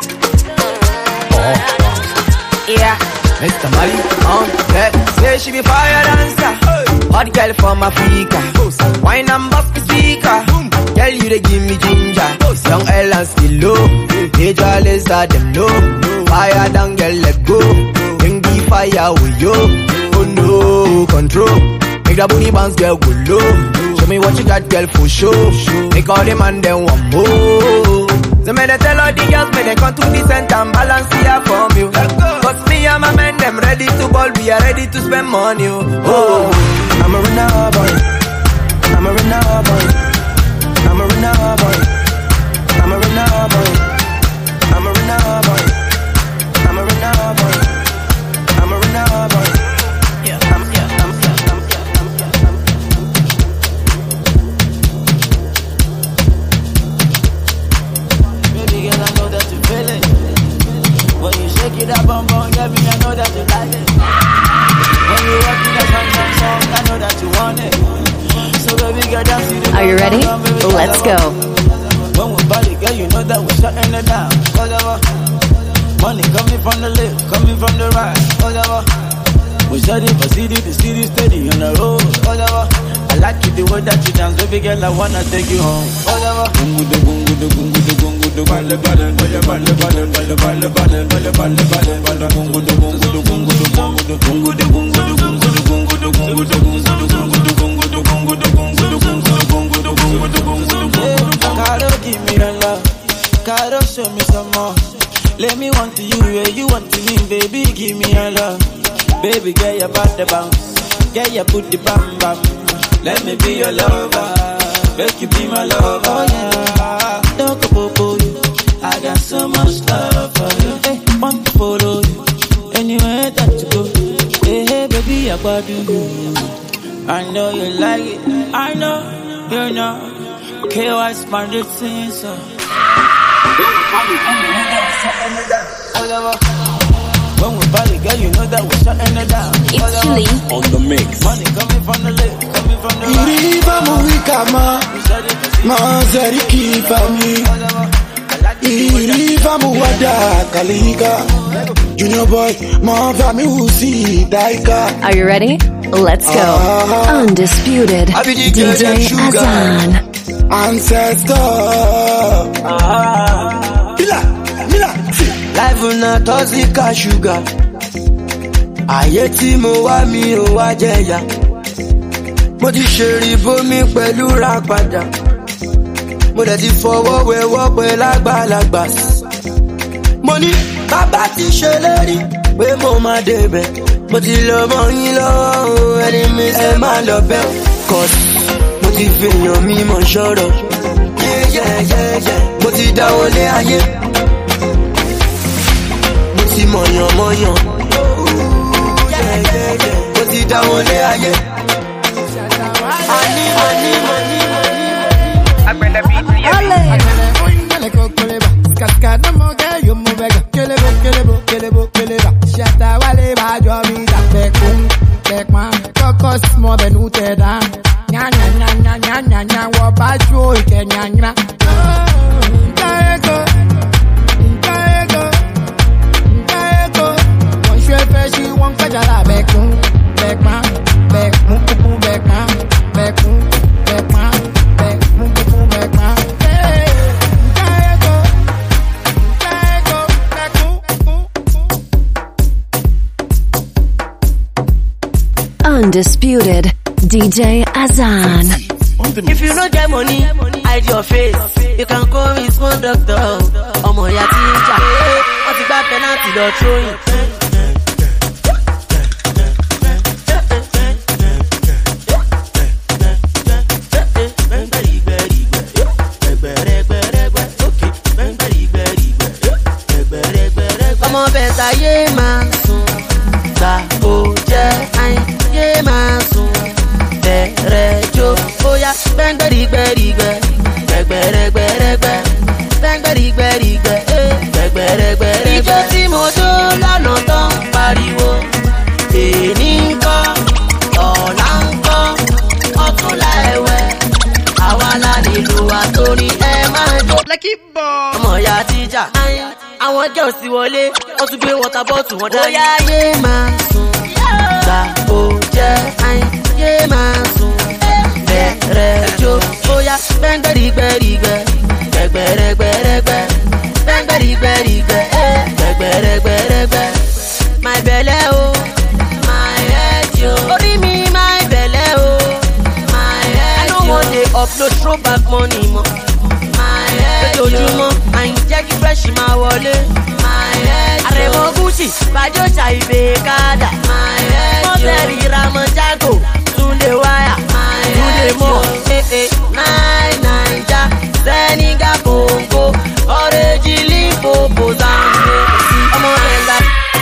Yeah, Mister Mali on that. Say she be fire dancer, hot girl from Africa. Wine and bust the speaker. Girl, you dey give me ginger. Young Ellen still low. Major Lisa them low. Fire down, girl, let go. Bring the fire with you. Oh no, control. Make the booty bounce, girl, go low. Show me what you got, girl, for sure. Make all them and then one more. So may they tell all the girls, may they come to the center and balance here from you. Cause me and my men, them ready to ball, we are ready to spend money. Oh,
I'm a renegade boy. I'm a renegade boy. I'm a renegade boy. I'm a renegade boy. I'm a renegade boy. I'm a renegade boy. I'm a renegade boy. Yeah, I'm yeah, I'm yeah, I'm yeah, I'm yeah, I'm
Baby girl, I know that you feel it. When you shake it up, bum bum, yeah, me, I know that you like it. When you rock it, that song, song, song, I know that you want it. So baby girl, dance it.
Are you ready? Let's go.
When we body, girl, you know that we're shutting it down. Whatever. Money coming from the left, coming from the right. Whatever. We shut it for city to city, steady on the road. Whatever. I like it the way that you dance, baby girl, I wanna take you home. Whatever. Gungu de gungu de gungu de gungu de balle balle balle balle balle balle balle balle balle balle balle balle gungu de gungu de gungu de gungu de gungu de gungu de gungu de gungu de gungu de gungu de gungu de gungu de gungu de gungu de gungu de gungu de gungu de gungu. Caro, give me your love. Caro, show me some more. Let me want to you where you want to me, baby. Give me your love. Baby, get your body bounce. Get your booty bam bam. Let me be your lover. Make you be my lover. Oh yeah. Don't go for you. I got so much love for you. Hey, want to follow you anywhere that you go. Hey, hey, baby, I got you. I know you like it. I know you know. K Y spanded since so. When we body, girl, you know that we're shutting it down.
It's chilly.
On the mix.
Money coming from the left, coming from the right.
Iriva muikama, mazeri kifami. Iriva muwada kalika. Junior boy, mavami usi daika.
Are you ready? Let's go.
Ah.
Undisputed D J Azan.
Ancestor. Ah. Mila, Mila.
Life na toxic sugar. Ayé tí mo wá mi ò wá jẹyà. Mo ti ṣèrì bómi pẹ̀lú ra padà. Mo dẹ̀ ti fọwọ́ wẹwọ́ pẹ̀ lágbàlagbà. Mo ní bàbá ti ṣèlérí pé mo máa débẹ̀. Mo ti lọ mọ́ yín lọ́wọ́ ẹni mi ẹ máa lọ bẹ́. Cause mo ti fèèyàn mi mọ̀ ṣọ́rọ̀. Mo ti dáwọ́ lé ayé. Mo ti mọ̀yàn mọ̀yàn. Mo ti dáwọ́ lé ayé. Ani ani mani mani. Agbẹ̀lẹ̀ bíi ti yẹ mi.
Agbẹ̀lẹ̀ kò kólébà. Kàkàdé mo gẹ́ yóò mú bẹ́gà. Kélébó kélébó kélébó kélébà. Ṣàtà wálé bá jọ mi dà. Bẹ̀kún bẹ̀pọ̀n kọ́kọ́ smọ́ bẹ̀nú tẹ̀ dá. Nyanyanyanyanyanya wọ bá jó ìkẹ́ nyanyá. Nǹkan ẹ̀kọ́ nǹkan ẹ̀kọ́ nǹkan ẹ̀kọ́. Wọ́n ṣe fẹ́ ṣí wọ́n kájà lá bẹ̀kún bẹ̀pọ̀n bẹ̀kún kúkú bẹ̀pọ̀n bẹ̀kún bẹ̀pọ̀n bẹ̀kún kúkú bẹ̀pọ̀n.
Undisputed D J Azan.
If you don't get money, hide your face. You can call me small doctor. Ọmọ ya ti ń jà. Wọ́n ti gbá penalty lọ throwing. Bẹ̀rẹ̀gbẹ̀rẹ̀gbẹ̀, okay. Bẹ̀rẹ̀gbẹ̀rẹ̀gbẹ̀, bẹ̀rẹ̀gbẹ̀rẹ̀gbẹ̀.
ọmọ bẹ̀ta yé máa sùn gbà ó jẹ́ àìn yé máa sùn bẹ̀rẹ̀ jó bóyá gbẹ́ngbẹ́rìgbẹ́rìgbẹ́ gbẹ̀gbẹ̀rẹ̀gbẹ̀rẹ̀gbẹ́ gbẹ́ngbẹ́rìgbẹ́rìgbẹ́ gbẹ̀gbẹ̀rẹ̀gbẹ̀rẹ̀gbẹ́. Ijó tí mo jó lọ́nà tán pariwo èní ń kọ́ ọ̀la ń kọ́ ọ̀túnla ẹ̀wẹ̀ àwa la nílò àtòrí ẹ máa jó. Lẹ́kì bọ̀ ọmọ ìyá tíjà àwọn jẹ́ òsì wọlé wọ́n tún gbé wọ́tà bọ́ọ̀tù wọn dání. Bóyá yé máa sùn gbà ó jẹ́ àìn yé máa sùn bẹ̀rẹ̀ jó bóyá gbẹ́ngbẹ́rìgbẹ́rìgbẹ́ gbẹ̀gbẹ̀rẹ̀gbẹ̀rẹ̀gbẹ́ gbẹ́ngbẹ́rìgbẹ́rìgbẹ́ gbẹ̀gbẹ̀rẹ̀gbẹ̀rẹ̀gbẹ́. My belle o my head yo orí mi my belle o my head yo I no wan dey upload throwback money mọ́ my head yo lójoojúmọ́ àyìn jẹ́ kí fresh máa wọlé my head yo àrẹ̀mọ Gucci bàjọ́ ṣàìbè kádà my head yo mọ́tẹ́rì ramọ́ jago túnde wáyà túnde mọ́ ee nine naija sẹ́nìgà kòǹkò ọ̀rẹ́jì lípòpò zambe ọmọ rẹ̀ la.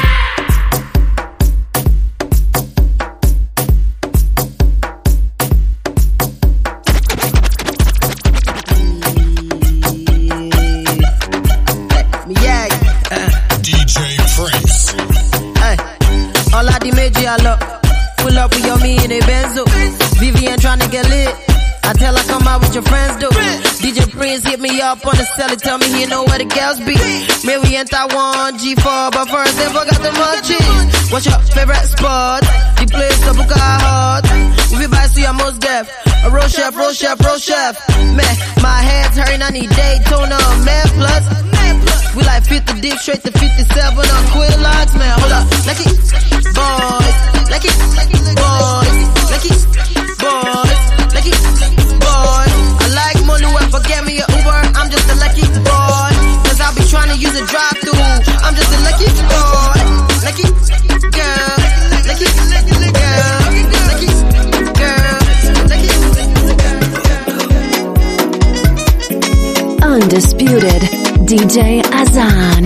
D J Prince.
Hey, all of the major I love. Pull up with your me in a Benzo. Vivian tryna get lit. I tell her come out with your friends do. D J Prince hit me up on the celly, tell me he know where the girls be. May we enter one G four, but first they forgot the munchies. What's your favorite spot? The place to book our heart. We be by see your most deaf. A roll chef, roll chef, roll chef. Man, my head's hurting, I need Daytona, man plus. We like fifty deep, straight to fifty-seven on quill locks, man. Hold up, Lucky boys, Lucky boys, Lucky boys, Lucky boys. I like money when forget me a Uber. I'm just a lucky boy, cause I'll be trying to use a drive-thru. I'm just a lucky boy, lucky girl, lucky girl, lucky girl, lucky.
Undisputed D J Azan.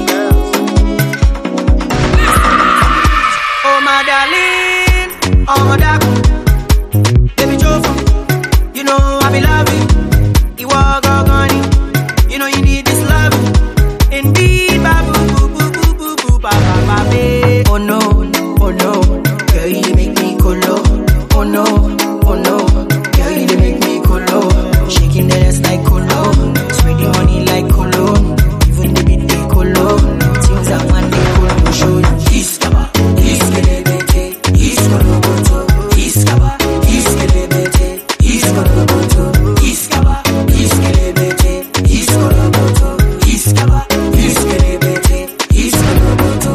Oh my darling, oh my darling, baby Jofa, you know I be loving. You walk on you know you need this love. Indeed, babu boo boo boo boo boo ba ba ba ba. Oh no, oh no, girl you make me colo. Oh no, oh no, girl you make me colo. Shaking that ass like colo, spreading honey like colo. Even the beat they colo. Things I want they colo show you. Iskaba, iskelebete, iskoloboto, iskaba, iskelebete, iskoloboto, iskaba, iskelebete, iskoloboto, iskaba, iskelebete, iskoloboto.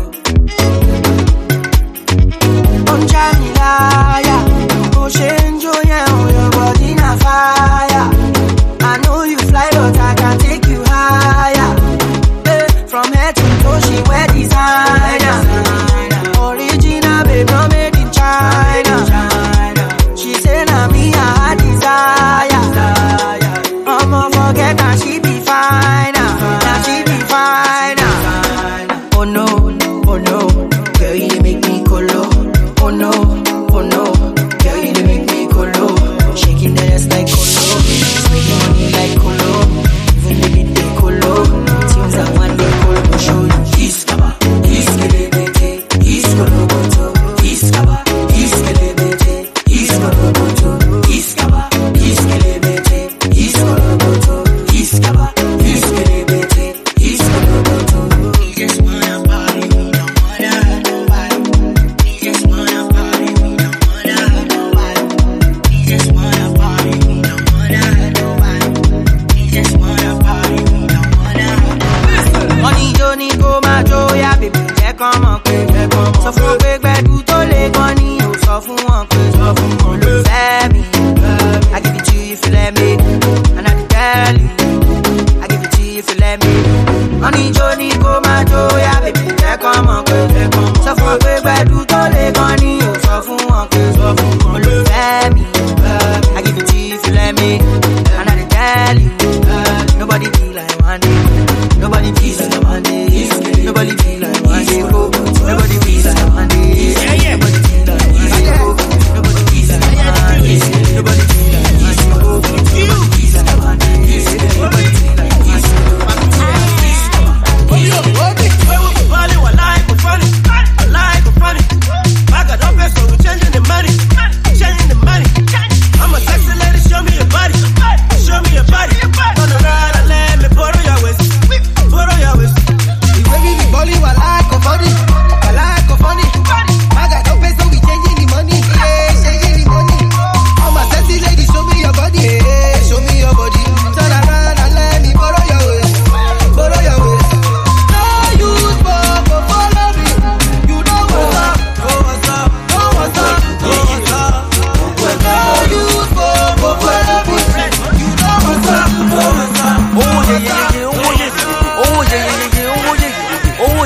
On Jamilaya, ocean joya, your body na fire. I know you fly, but I can take you higher. Eh, from head to toe, she wear designer. Original, babe, not made in China. She say na me I had desire. I'ma forget that she be fine. Now she be fine. Oh no, oh no, girl you make me colo. Oh no, oh no, girl you make me colo. Shaking that ass like colo, sweeting honey like colo. Even the beat they colo. Tunes I want they colo show you. Iskaba, iskelebete, iskoloboto, iskaba, iskelebete, iskoloboto, iskaba, iskelebete, iskoloboto, iskaba, iskelebete, iskoloboto. Just wanna party, we don't wanna hurt nobody. We just wanna party, we don't wanna hurt nobody. We just wanna party, we don't wanna hurt nobody. We just wanna party, we don't wanna hurt nobody. Money Johnny go my joya, baby, check on my quick. So for big bed, you to leg on you. So for one quick, so for one look at me. I give it to you if you let me. And I tell you, I give it to you if you let me. Money Johnny go my joya, baby, check on my quick. So for big bed, you to leg on you. So for one quick, so for one look at me. I give it to you if you let me. And I tell you, nobody be like one day. Nobody be like one day. Nobody be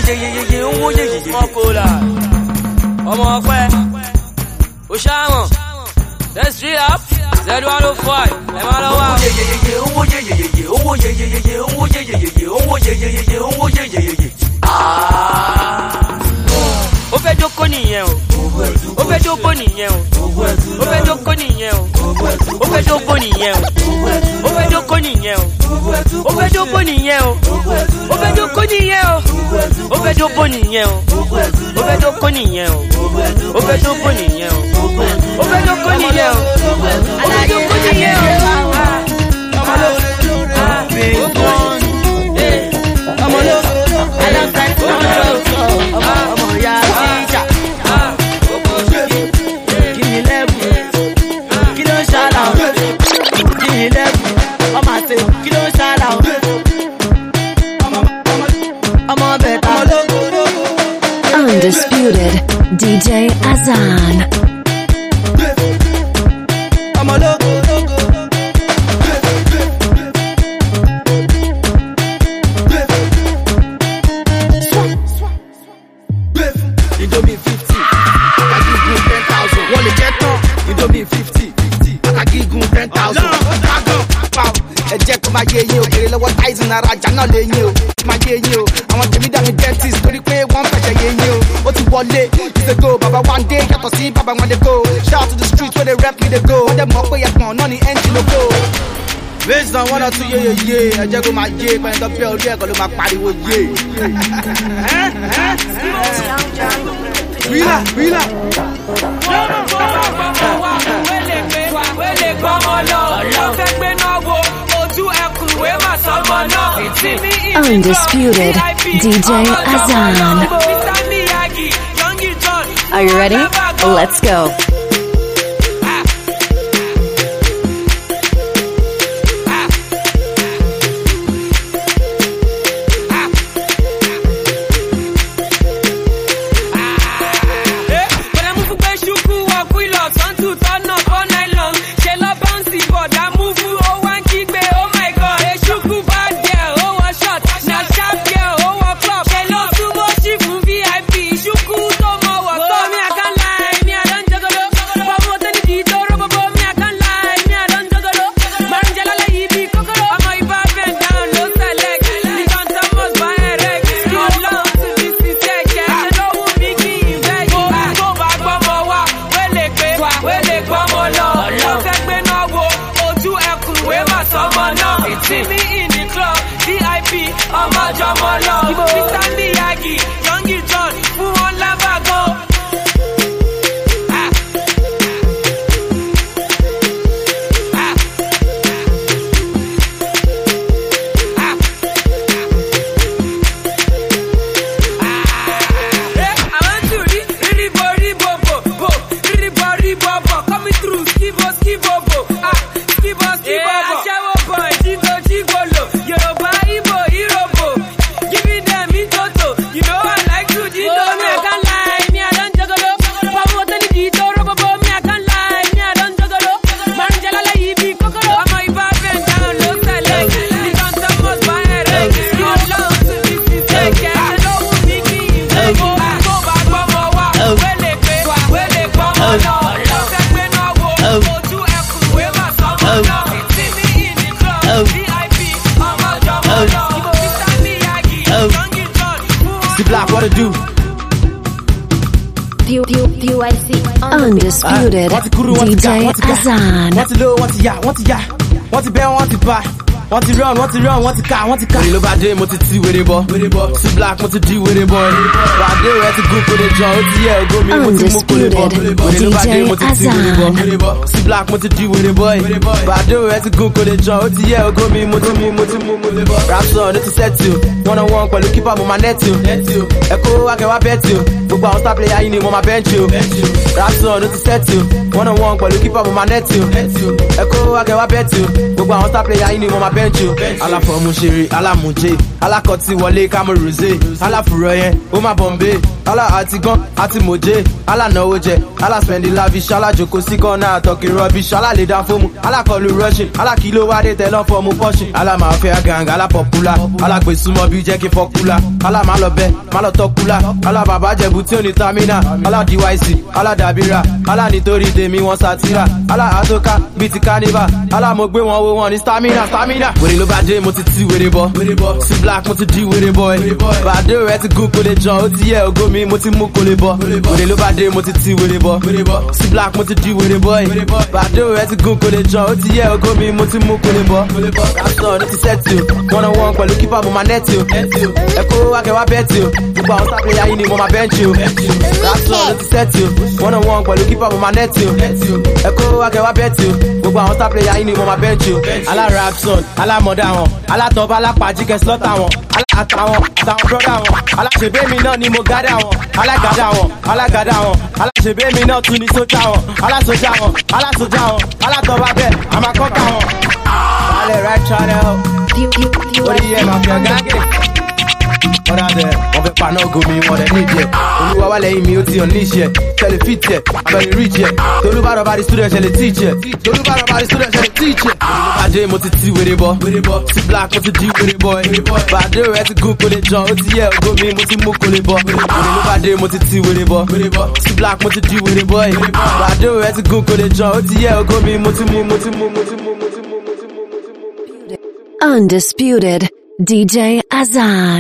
yeah, yeah, yeah, yeah, oh, yeah, yeah, yeah. Mokola. Ọmọ ọpẹ́. Oṣàmọ̀. Let's drill up. Z one oh five. Ẹ máa lọ wá. Yeah, yeah, yeah, yeah, oh, yeah, yeah, yeah, yeah, oh, yeah, yeah, yeah, yeah, oh, yeah, yeah, yeah, yeah, oh, yeah, yeah, yeah, yeah, oh, yeah, yeah, yeah, yeah. Ah. Ó fẹ́ jókòó nìyẹn o. Ó fẹ́ jókòó nìyẹn o. Ó fẹ́ jókòó nìyẹn o. Ó fẹ́ jókòó nìyẹn o. Ó fẹ́ jókòó nìyẹn o. Ó fẹ́ jókòó nìyẹn o. Ó fẹ́ jókòó nìyẹn o. Ó fẹ́ jókòó nìyẹn o. Ó fẹ́ jókòó nìyẹn o. Ó fẹ́ jókòó nìyẹn o. Ó fẹ́ jókòó nìyẹn o. Ó fẹ́ jókòó nìyẹn o. Ọmọ ló ọmọ ló alongside ọmọ ló ọmọ ya tíjà. Kí ni lẹ́bù? Kí ló ń ṣàlà o? Kí ni lẹ́bù? Ọmọ àti kí ló ń ṣàlà o? Ọmọ bẹ̀ta.
Undisputed D J Azan.
Ọmọ lógo. Indomie fifty, Akagigun ten thousand. Wọ́n lè jẹ́ tán. Indomie fifty, Akagigun ten thousand. Ẹ jẹ́ kó máa yé yín o, èrè lọ́wọ́ Tyson ara ajá náà lè yín o. Máa yé yín o, àwọn tèmi dàbí dentist torí pé wọ́n fẹ̀jẹ̀ yé yín o. Ó ti wọlé, ìṣe go, bàbá one day yàtọ̀ sí bàbá wọn lè go. Shout to the streets where they rap me they go. Wọ́n dẹ̀ mọ̀ pé ẹ̀pọ̀n náà ni engine ló go. Based on one or two yé yé yé, ẹ jẹ́ kó máa yé, pẹ̀lú tó bẹ́ orí ẹ̀kọ́ ló máa pariwo yé. Wílà, wílà.
Undisputed D J Azan. Are you ready? Let's go.
See me in the club, V I P, ọmọ jọmọ lọ. Mister Miyagi, Youngie John, fún wọn lábàgọ́.
Black, what to do?
Undisputed D J Azan.
Want to low, want to ya, want to ya, want to bell, want to buy. Want to run, want to run, want to car, want to car. Ló bá dé mo ti ti wèrè bọ̀. Sí Black mo ti di wèrè bọ̀. Bàdé rẹ̀ ti gún kóde jọ, ó ti yẹ ògo mi mo ti mú kóde bọ̀. Wèrè ló bá dé mo ti ti wèrè bọ̀. Sí Black mo ti di wèrè bọ̀. Bàdé rẹ̀ ti gún kóde jọ, ó ti yẹ ògo mi mo ti mú mo ti mú kóde bọ̀. Rapson ló ti sẹ́tì o, one on one pẹ̀lú kípa mo máa nẹ́tì o. Ẹ̀kọ́ akẹ́wà bẹ́tì o,
Gbogbo àwọn star player yìí ni mo máa bench you. Rapson ló ti set you. One on one pẹ̀lú keeper mo máa net you. Ẹ̀kọ́ akẹ́wà bet you. Gbogbo àwọn star player yìí ni mo máa bench you. Aláfọ̀mù ṣeré, alámùjẹ́, alákọ̀tì wọlé kámú rosé, aláfùrọ̀ yẹn, ó máa bọ̀m̀bé, alá àti gan, àti mòjé, alánáwó jẹ, aláspendi lavish, alájòkó sí kọ́nà àtọ̀kì rubbish, alálèdá fóòmù, alákọlù rushing, alákìló wádé tẹ̀lọ́ fọ́ọ̀mù pushing, alámàáfẹ́ gang, alápọ̀pùlà, alágbèsúmọ́ bí jẹ́ kí fọ́kúlà, alámàlọ́bẹ, málọ́tọ́kúlà, alábàbá jẹ̀bù tí ò ní tamina, alá D Y C, aládàbíra, alá nítorí tèmi wọn sátírà, alá àtọ́ká bíi ti carnival, alá mo gbé wọn wo wọn ní stamina, stamina. Wèrè ló bá dé mo ti ti wèrè bọ́, sí black mo ti di wèrè boy, bàdé rẹ̀ ti gún kò lè jọ, ó ti yẹ ògo mi mo ti mú kò lè bọ́, wèrè ló bá dé mo ti ti wèrè bọ́, sí black mo ti di wèrè boy, bàdé rẹ̀ ti gún kò lè jọ, ó ti yẹ ògo mi mo ti mú kò lè bọ́, Rapson ló ti set you, one on one pẹ̀lú keeper mo máa net you, ẹ̀kọ́ akẹ́wà bet you, gbogbo àwọn star player yìí ni mo máa bench you, Rapson ló ti set you, one on one pẹ̀lú keeper mo máa net you, ẹ̀kọ́ akẹ́wà bet you, gbogbo àwọn star player yìí ni mo máa bench you, alá Rapson, alá mọ̀dá wọn, alá tọ́ba alápàjì kẹ́ slọ́tà wọn, alá àtàwọn, àtàwọn brọ́dà wọn, alá ṣèbé mi náà ni mo gádà wọn, alá gádà wọn, alá gádà wọn, alá ṣèbé mi náà tún ní sójà wọn, alá sójà wọn, alá sójà wọn, alá tọ́ba bẹ́ẹ̀, àmà kọ́kà wọn. Alẹ́ right channel, orí ẹ̀ máa fi ọ̀gá gé. Wọ́n dà dẹ̀, wọ́n fẹ́ paná ogun mi, wọ́n dẹ̀ níjẹ̀. Olúwa wà lẹ́yìn mi, ó ti hàn níṣẹ́. Tẹ̀lé fit yẹ, pẹ̀lú reach yẹ. Tolúbàdàn bá di student ṣẹlẹ̀ teach yẹ. Tolúbàdàn bá di student ṣẹlẹ̀ teach yẹ. Bàdé mo ti ti wèrè bọ́. Sí black mo ti di wèrè boy. Bàdé rẹ̀ ti gún kò lè jọ, ó ti yẹ ògo mi, mo ti mú kò lè bọ́. Wèrè ló bàdé mo ti ti wèrè bọ́. Sí black mo ti di wèrè boy. Bàdé rẹ̀ ti gún kò lè jọ, ó ti yẹ ògo mi, mo ti mú, mo ti mú, mo ti mú, mo ti mú, mo ti mú, mo ti mú.
Undisputed D J Azan.